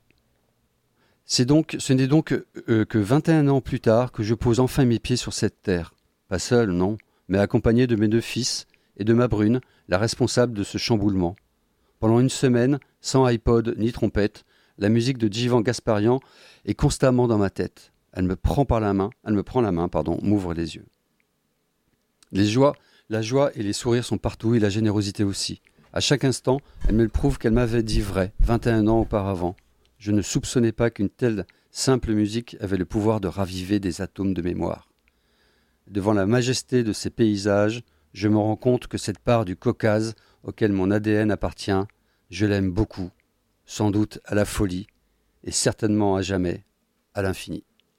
C'est donc, ce n'est donc euh, que vingt et un ans plus tard que je pose enfin mes pieds sur cette terre. Pas seul, non, mais accompagné de mes deux fils et de ma brune, la responsable de ce chamboulement. Pendant une semaine, sans iPod ni trompette, la musique de Djivan Gasparian est constamment dans ma tête. Elle me prend par la main, elle me prend la main, pardon, m'ouvre les yeux. Les joies, la joie et les sourires sont partout et la générosité aussi. À chaque instant, elle me prouve qu'elle m'avait dit vrai, vingt et un ans auparavant. Je ne soupçonnais pas qu'une telle simple musique avait le pouvoir de raviver des atomes de mémoire. Devant la majesté de ces paysages, je me rends compte que cette part du Caucase auquel mon A D N appartient, je l'aime beaucoup, sans doute à la folie, et certainement à jamais, à l'infini,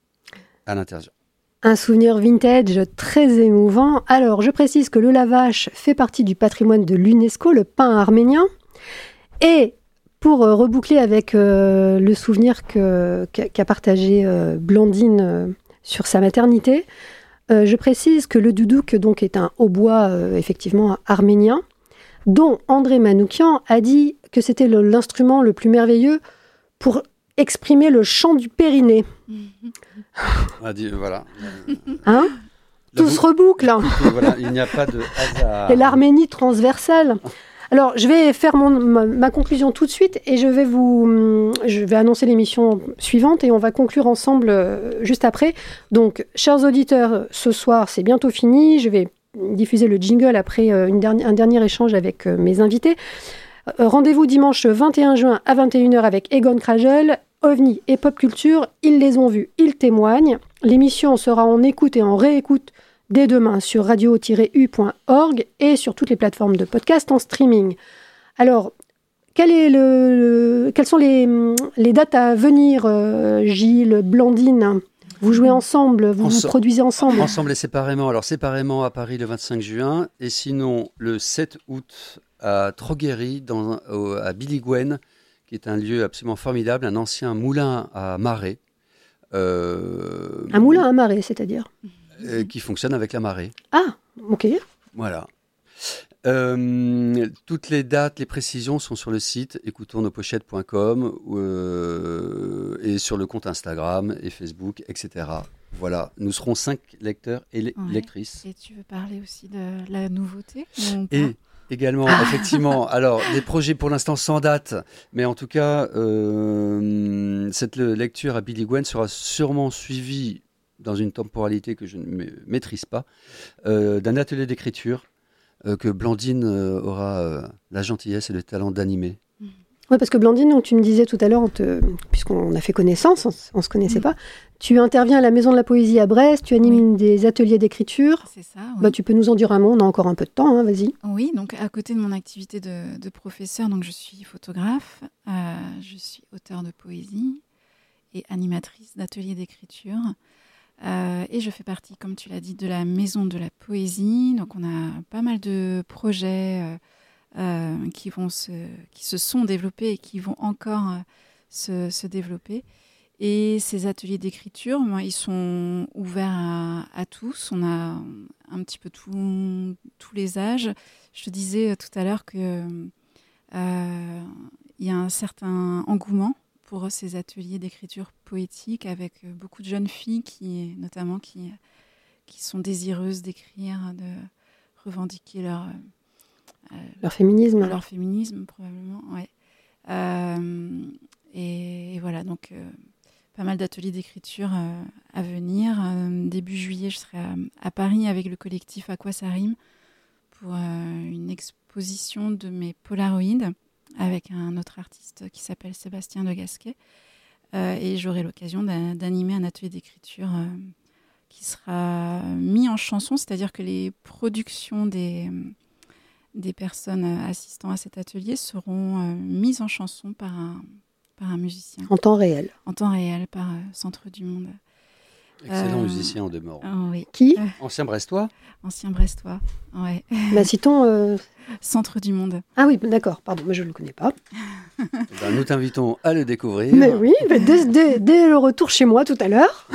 à l'intérieur. Un souvenir vintage très émouvant. Alors, je précise que le lavache fait partie du patrimoine de l'UNESCO, le pain arménien. Et pour euh, reboucler avec euh, le souvenir que, qu'a, qu'a partagé euh, Blandine euh, sur sa maternité, euh, je précise que le doudouk donc, est un hautbois euh, effectivement arménien, dont André Manoukian a dit que c'était le, l'instrument le plus merveilleux pour exprimer le chant du périnée. On a dit, voilà. Hein ? Tout se reboucle. Voilà, il n'y a pas de hasard. Et l'Arménie transversale. Alors, je vais faire mon, ma, ma conclusion tout de suite et je vais vous, je vais annoncer l'émission suivante et on va conclure ensemble euh, juste après. Donc, chers auditeurs, ce soir, c'est bientôt fini. Je vais diffuser le jingle après euh, une dernière, un dernier échange avec euh, mes invités. Euh, rendez-vous dimanche vingt et un juin à vingt et une heures avec Egon Krajel. OVNI et pop culture, ils les ont vus, ils témoignent. L'émission sera en écoute et en réécoute dès demain sur radio tiret u point org et sur toutes les plateformes de podcast en streaming. Alors, quel est le, le, quelles sont les, les dates à venir, euh, Gilles, Blandine ? Vous jouez ensemble, vous Ense- vous produisez ensemble. Ensemble et séparément. Alors, séparément à Paris le vingt-cinq juin et sinon le sept août à Troguéry, dans, au, à Billigouenne, qui est un lieu absolument formidable, un ancien moulin à marée. Euh, un moulin à marée, c'est-à-dire euh, qui fonctionne avec la marée. Ah, ok. Voilà. Euh, toutes les dates, les précisions sont sur le site écoutons nos pochettes point com euh, et sur le compte Instagram et Facebook, et cetera. Voilà, nous serons cinq lecteurs et le- ouais. lectrices. Et tu veux parler aussi de la nouveauté et Également, effectivement. Alors, des projets pour l'instant sans date, mais en tout cas, euh, cette lecture à Billigouenne sera sûrement suivie dans une temporalité que je ne maîtrise pas, euh, d'un atelier d'écriture euh, que Blandine euh, aura euh, la gentillesse et le talent d'animer. Oui, parce que Blandine, donc, tu me disais tout à l'heure, te... puisqu'on a fait connaissance, on ne se connaissait mmh. pas, tu interviens à la Maison de la Poésie à Brest, tu animes oui. des ateliers d'écriture. C'est ça, oui. Bah, tu peux nous en dire un mot, on a encore un peu de temps, hein, vas-y. Oui, donc à côté de mon activité de, de professeur, donc je suis photographe, euh, je suis auteure de poésie et animatrice d'ateliers d'écriture. Euh, et je fais partie, comme tu l'as dit, de la Maison de la Poésie. Donc on a pas mal de projets... Euh, Euh, qui, vont se, qui se sont développés et qui vont encore euh, se, se développer. Et ces ateliers d'écriture, moi, ils sont ouverts à, à tous. On a un petit peu tout, tous les âges. Je te disais tout à l'heure qu'il euh, y a un certain engouement pour ces ateliers d'écriture poétique avec beaucoup de jeunes filles, qui, notamment, qui, qui sont désireuses d'écrire, de revendiquer leur... Euh, leur féminisme. Leur féminisme, probablement, ouais. Euh, et, et voilà, donc euh, pas mal d'ateliers d'écriture euh, à venir. Euh, début juillet, je serai à, à Paris avec le collectif À quoi ça rime pour euh, une exposition de mes polaroïdes avec un autre artiste qui s'appelle Sébastien de Gasquet. Euh, et j'aurai l'occasion d'a- d'animer un atelier d'écriture euh, qui sera mis en chanson, c'est-à-dire que les productions des... des personnes assistant à cet atelier seront euh, mises en chanson par un, par un musicien. En temps réel. En temps réel, par euh, Centre du Monde. Excellent euh, musicien en demeurant. Euh, oui. Qui ? Ancien Brestois ? Ancien Brestois, ouais. Bah, citons... Euh... Centre du Monde. Ah oui, d'accord, pardon, mais je ne le connais pas. Ben, nous t'invitons à le découvrir. Mais oui, bah, dès, dès, dès le retour chez moi tout à l'heure.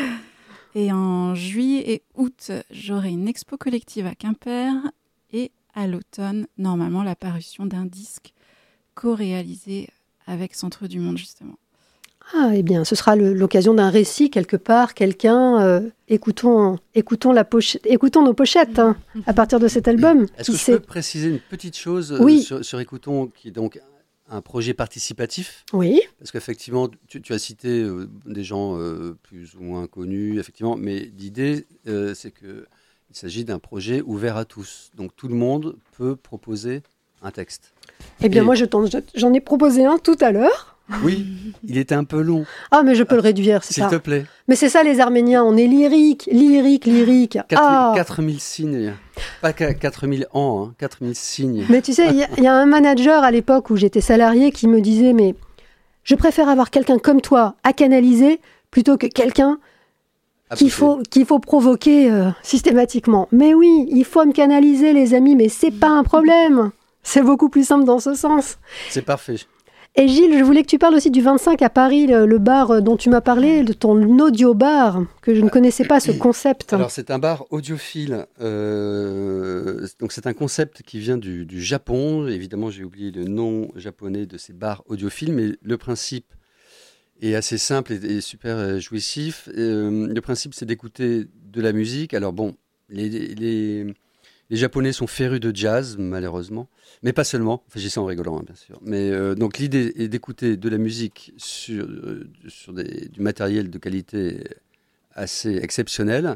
Et en juillet et août, j'aurai une expo collective à Quimper et à l'automne, normalement, la parution d'un disque co-réalisé avec Centre du Monde, justement. Ah, eh bien, ce sera le, l'occasion d'un récit, quelque part, quelqu'un. Euh, écoutons, écoutons, la poche- écoutons nos pochettes hein, à partir de cet album. Est-ce Qui que sait je peux préciser une petite chose Oui. euh, sur, sur Écoutons, qui est donc un projet participatif? Oui, Parce qu'effectivement, tu, tu as cité euh, des gens euh, plus ou moins connus, effectivement, mais l'idée, euh, c'est qu'il s'agit d'un projet ouvert à tous. Donc tout le monde peut proposer un texte. eh bien, Et- moi, je t'en- j'en ai proposé un tout à l'heure. Oui, il était un peu long, Ah, mais je peux le réduire, c'est s'il ça. te plaît. Mais c'est ça, les Arméniens, on est lyrique, lyrique, lyrique. Ah, quatre mille signes, pas qu- quatre mille ans, hein, quatre mille signes. mais tu sais, il y, a- il y a un manager à l'époque où j'étais salarié qui me disait, mais je préfère avoir quelqu'un comme toi à canaliser plutôt que quelqu'un À qu'il pousser. faut, qu'il faut provoquer euh, systématiquement. Mais oui, il faut me canaliser, les amis, mais c'est pas un problème. C'est beaucoup plus simple dans ce sens. C'est parfait. Et Gilles, je voulais que tu parles aussi du vingt-cinq à Paris, le, le bar dont tu m'as parlé, de ton audio-bar, que je ne connaissais pas ce concept. Alors c'est un bar audiophile, euh, donc c'est un concept qui vient du, du Japon. Évidemment, j'ai oublié le nom japonais de ces bars audiophiles, mais le principe est assez simple et, et super euh, jouissif. Euh, le principe, c'est d'écouter de la musique. Alors bon, les, les, les Japonais sont férus de jazz, malheureusement, mais pas seulement. Enfin, j'ai ça en rigolant, hein, bien sûr. Mais euh, donc l'idée est d'écouter de la musique sur, euh, sur des, du matériel de qualité assez exceptionnel,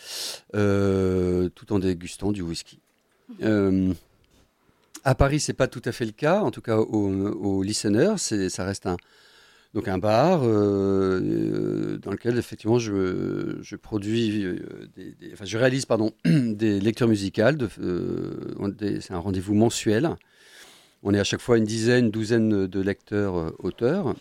euh, tout en dégustant du whisky. Euh, à Paris, c'est pas tout à fait le cas, en tout cas aux, aux listeners, c'est, ça reste un, donc un bar euh, euh, dans lequel effectivement je, je produis, euh, des, des, enfin je réalise pardon des lectures musicales. De, euh, des, c'est un rendez-vous mensuel. On est à chaque fois une dizaine, une douzaine de lecteurs euh, auteurs.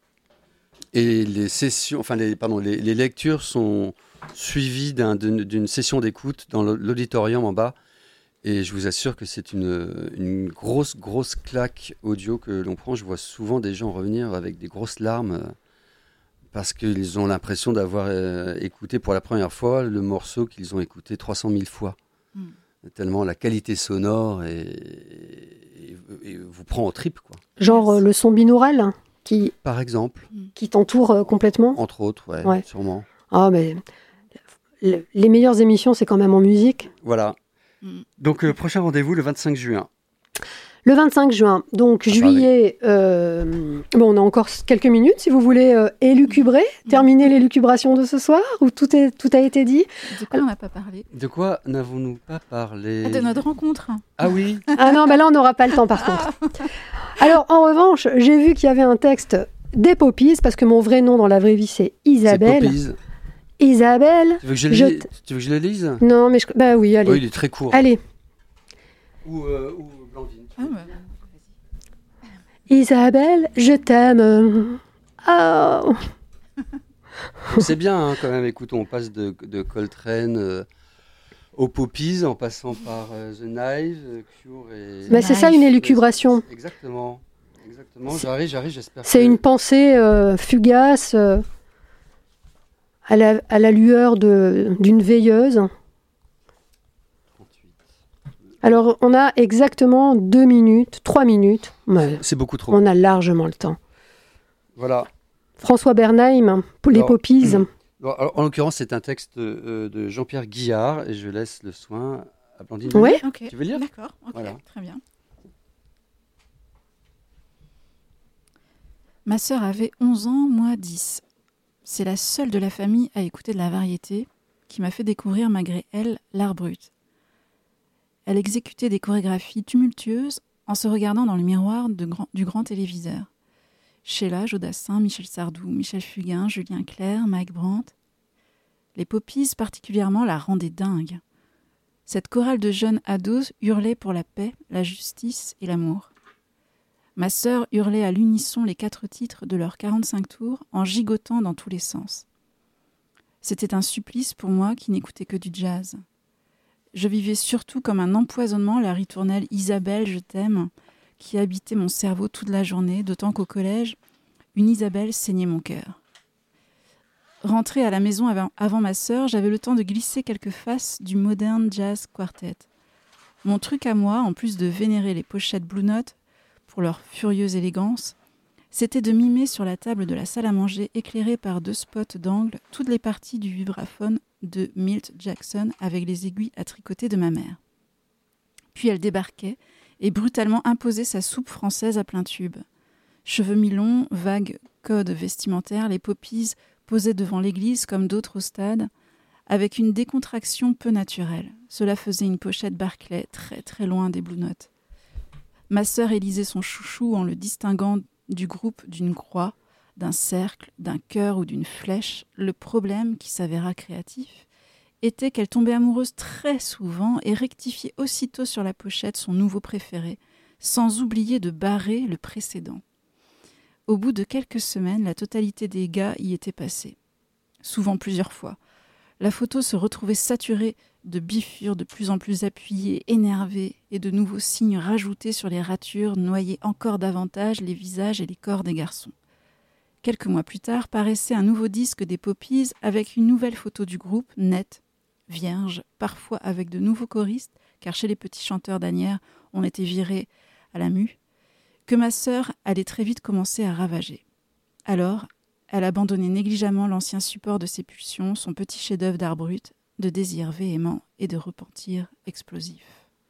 Et les sessions, enfin les, pardon, les, les lectures sont suivies d'un, d'une, d'une session d'écoute dans l'auditorium en bas. Et je vous assure que c'est une, une grosse, grosse claque audio que l'on prend. Je vois souvent des gens revenir avec des grosses larmes euh, parce qu'ils ont l'impression d'avoir euh, écouté pour la première fois le morceau qu'ils ont écouté trois cent mille fois. Mm. Tellement la qualité sonore et, et, et vous prend en tripes, quoi. Genre euh, le son binaural qui, par exemple, qui t'entoure euh, complètement. Entre autres, ouais, ouais. sûrement. Ah, mais le, les meilleures émissions, c'est quand même en musique. Voilà. Donc, le prochain rendez-vous, le vingt-cinq juin. Le vingt-cinq juin, donc ah, juillet, euh, bon, on a encore quelques minutes, si vous voulez euh, élucubrer, mmh. terminer l'élucubration de ce soir, ou tout, est, tout a été dit. De quoi on n'a pas parlé? De quoi n'avons-nous pas parlé? ah, De notre rencontre. Ah oui. Ah non, bah là, on n'aura pas le temps, par contre. Alors, en revanche, j'ai vu qu'il y avait un texte des Poppies, parce que mon vrai nom dans la vraie vie, c'est Isabelle. C'est Poppies. Isabelle. Tu veux que je, je... T... tu veux que je le lise? Non, mais je... bah oui, allez. Oh, il est très court. Allez. Ou, euh, ou Blandine. Ah, bah. Isabelle, je t'aime. Oh. C'est bien, hein, quand même. Écoute, on passe de, de Coltrane euh, aux Poppies, en passant par euh, The Knives, euh, Cure et... Bah, c'est ça, une élucubration. Exactement. Exactement. J'arrive, j'arrive, j'espère. C'est que... une pensée euh, fugace... Euh... À la, à la lueur de, d'une veilleuse. trente-huit. Alors, on a exactement deux minutes, trois minutes. Ouais, c'est beaucoup trop. On a largement le temps. Voilà. François Bernheim, pour les Poppies. Alors, en l'occurrence, c'est un texte euh, de Jean-Pierre Guillard, et je laisse le soin à Blandine. Oui. Okay. Tu veux lire? D'accord, okay. Voilà. Très bien. Ma sœur avait onze ans, moi dix. C'est la seule de la famille à écouter de la variété qui m'a fait découvrir malgré elle l'art brut. Elle exécutait des chorégraphies tumultueuses en se regardant dans le miroir de grand, du grand téléviseur. Sheila, Jodassin, Michel Sardou, Michel Fugain, Julien Clerc, Mike Brandt. Les Poppies particulièrement la rendaient dingue. Cette chorale de jeunes ados hurlait pour la paix, la justice et l'amour. Ma sœur hurlait à l'unisson les quatre titres de leurs quarante-cinq tours en gigotant dans tous les sens. C'était un supplice pour moi qui n'écoutais que du jazz. Je vivais surtout comme un empoisonnement la ritournelle « Isabelle, je t'aime » qui habitait mon cerveau toute la journée, d'autant qu'au collège, une Isabelle saignait mon cœur. Rentrée à la maison avant, avant ma sœur, j'avais le temps de glisser quelques faces du Modern Jazz Quartet. Mon truc à moi, en plus de vénérer les pochettes Blue Note, pour leur furieuse élégance, c'était de mimer sur la table de la salle à manger, éclairée par deux spots d'angle, toutes les parties du vibraphone de Milt Jackson avec les aiguilles à tricoter de ma mère. Puis elle débarquait et brutalement imposait sa soupe française à plein tube. Cheveux mi-longs, vague code vestimentaire, les poppies posaient devant l'église comme d'autres au stade, avec une décontraction peu naturelle. Cela faisait une pochette Barclay très très loin des Blue Notes. Ma sœur élisait son chouchou en le distinguant du groupe d'une croix, d'un cercle, d'un cœur ou d'une flèche. Le problème, qui s'avéra créatif, était qu'elle tombait amoureuse très souvent et rectifiait aussitôt sur la pochette son nouveau préféré, sans oublier de barrer le précédent. Au bout de quelques semaines, la totalité des gars y était passée, souvent plusieurs fois. La photo se retrouvait saturée de biffures de plus en plus appuyées, énervées, et de nouveaux signes rajoutés sur les ratures noyaient encore davantage les visages et les corps des garçons. Quelques mois plus tard, paraissait un nouveau disque des Poppies avec une nouvelle photo du groupe, nette, vierge, parfois avec de nouveaux choristes, car chez les petits chanteurs d'Asnières, on était viré à la mue, que ma sœur allait très vite commencer à ravager. Alors, elle abandonnait négligemment l'ancien support de ses pulsions, son petit chef-d'œuvre d'art brut, de désir véhément et de repentir explosif.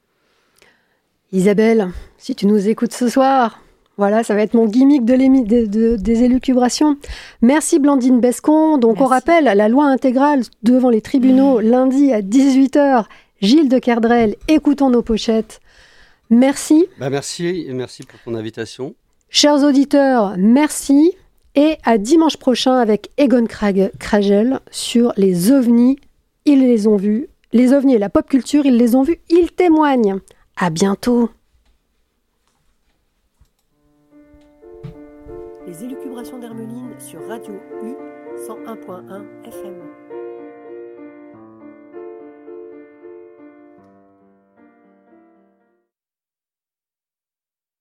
Isabelle, si tu nous écoutes ce soir, voilà, ça va être mon gimmick de l'émi- de, de, des élucubrations. Merci Blandine Bescon. Donc Merci. On rappelle la loi intégrale devant les tribunaux mmh. lundi à dix-huit heures. Gilles de Kerdrel, écoutons nos pochettes. Merci. Bah merci, merci pour ton invitation. Chers auditeurs, merci. Et à dimanche prochain avec Egon Krag- Kragel sur les ovnis. Ils les ont vus. Les ovnis et la pop culture, ils les ont vus, ils témoignent. À bientôt. Les élucubrations d'Hermeline sur Radio U cent un point un F M.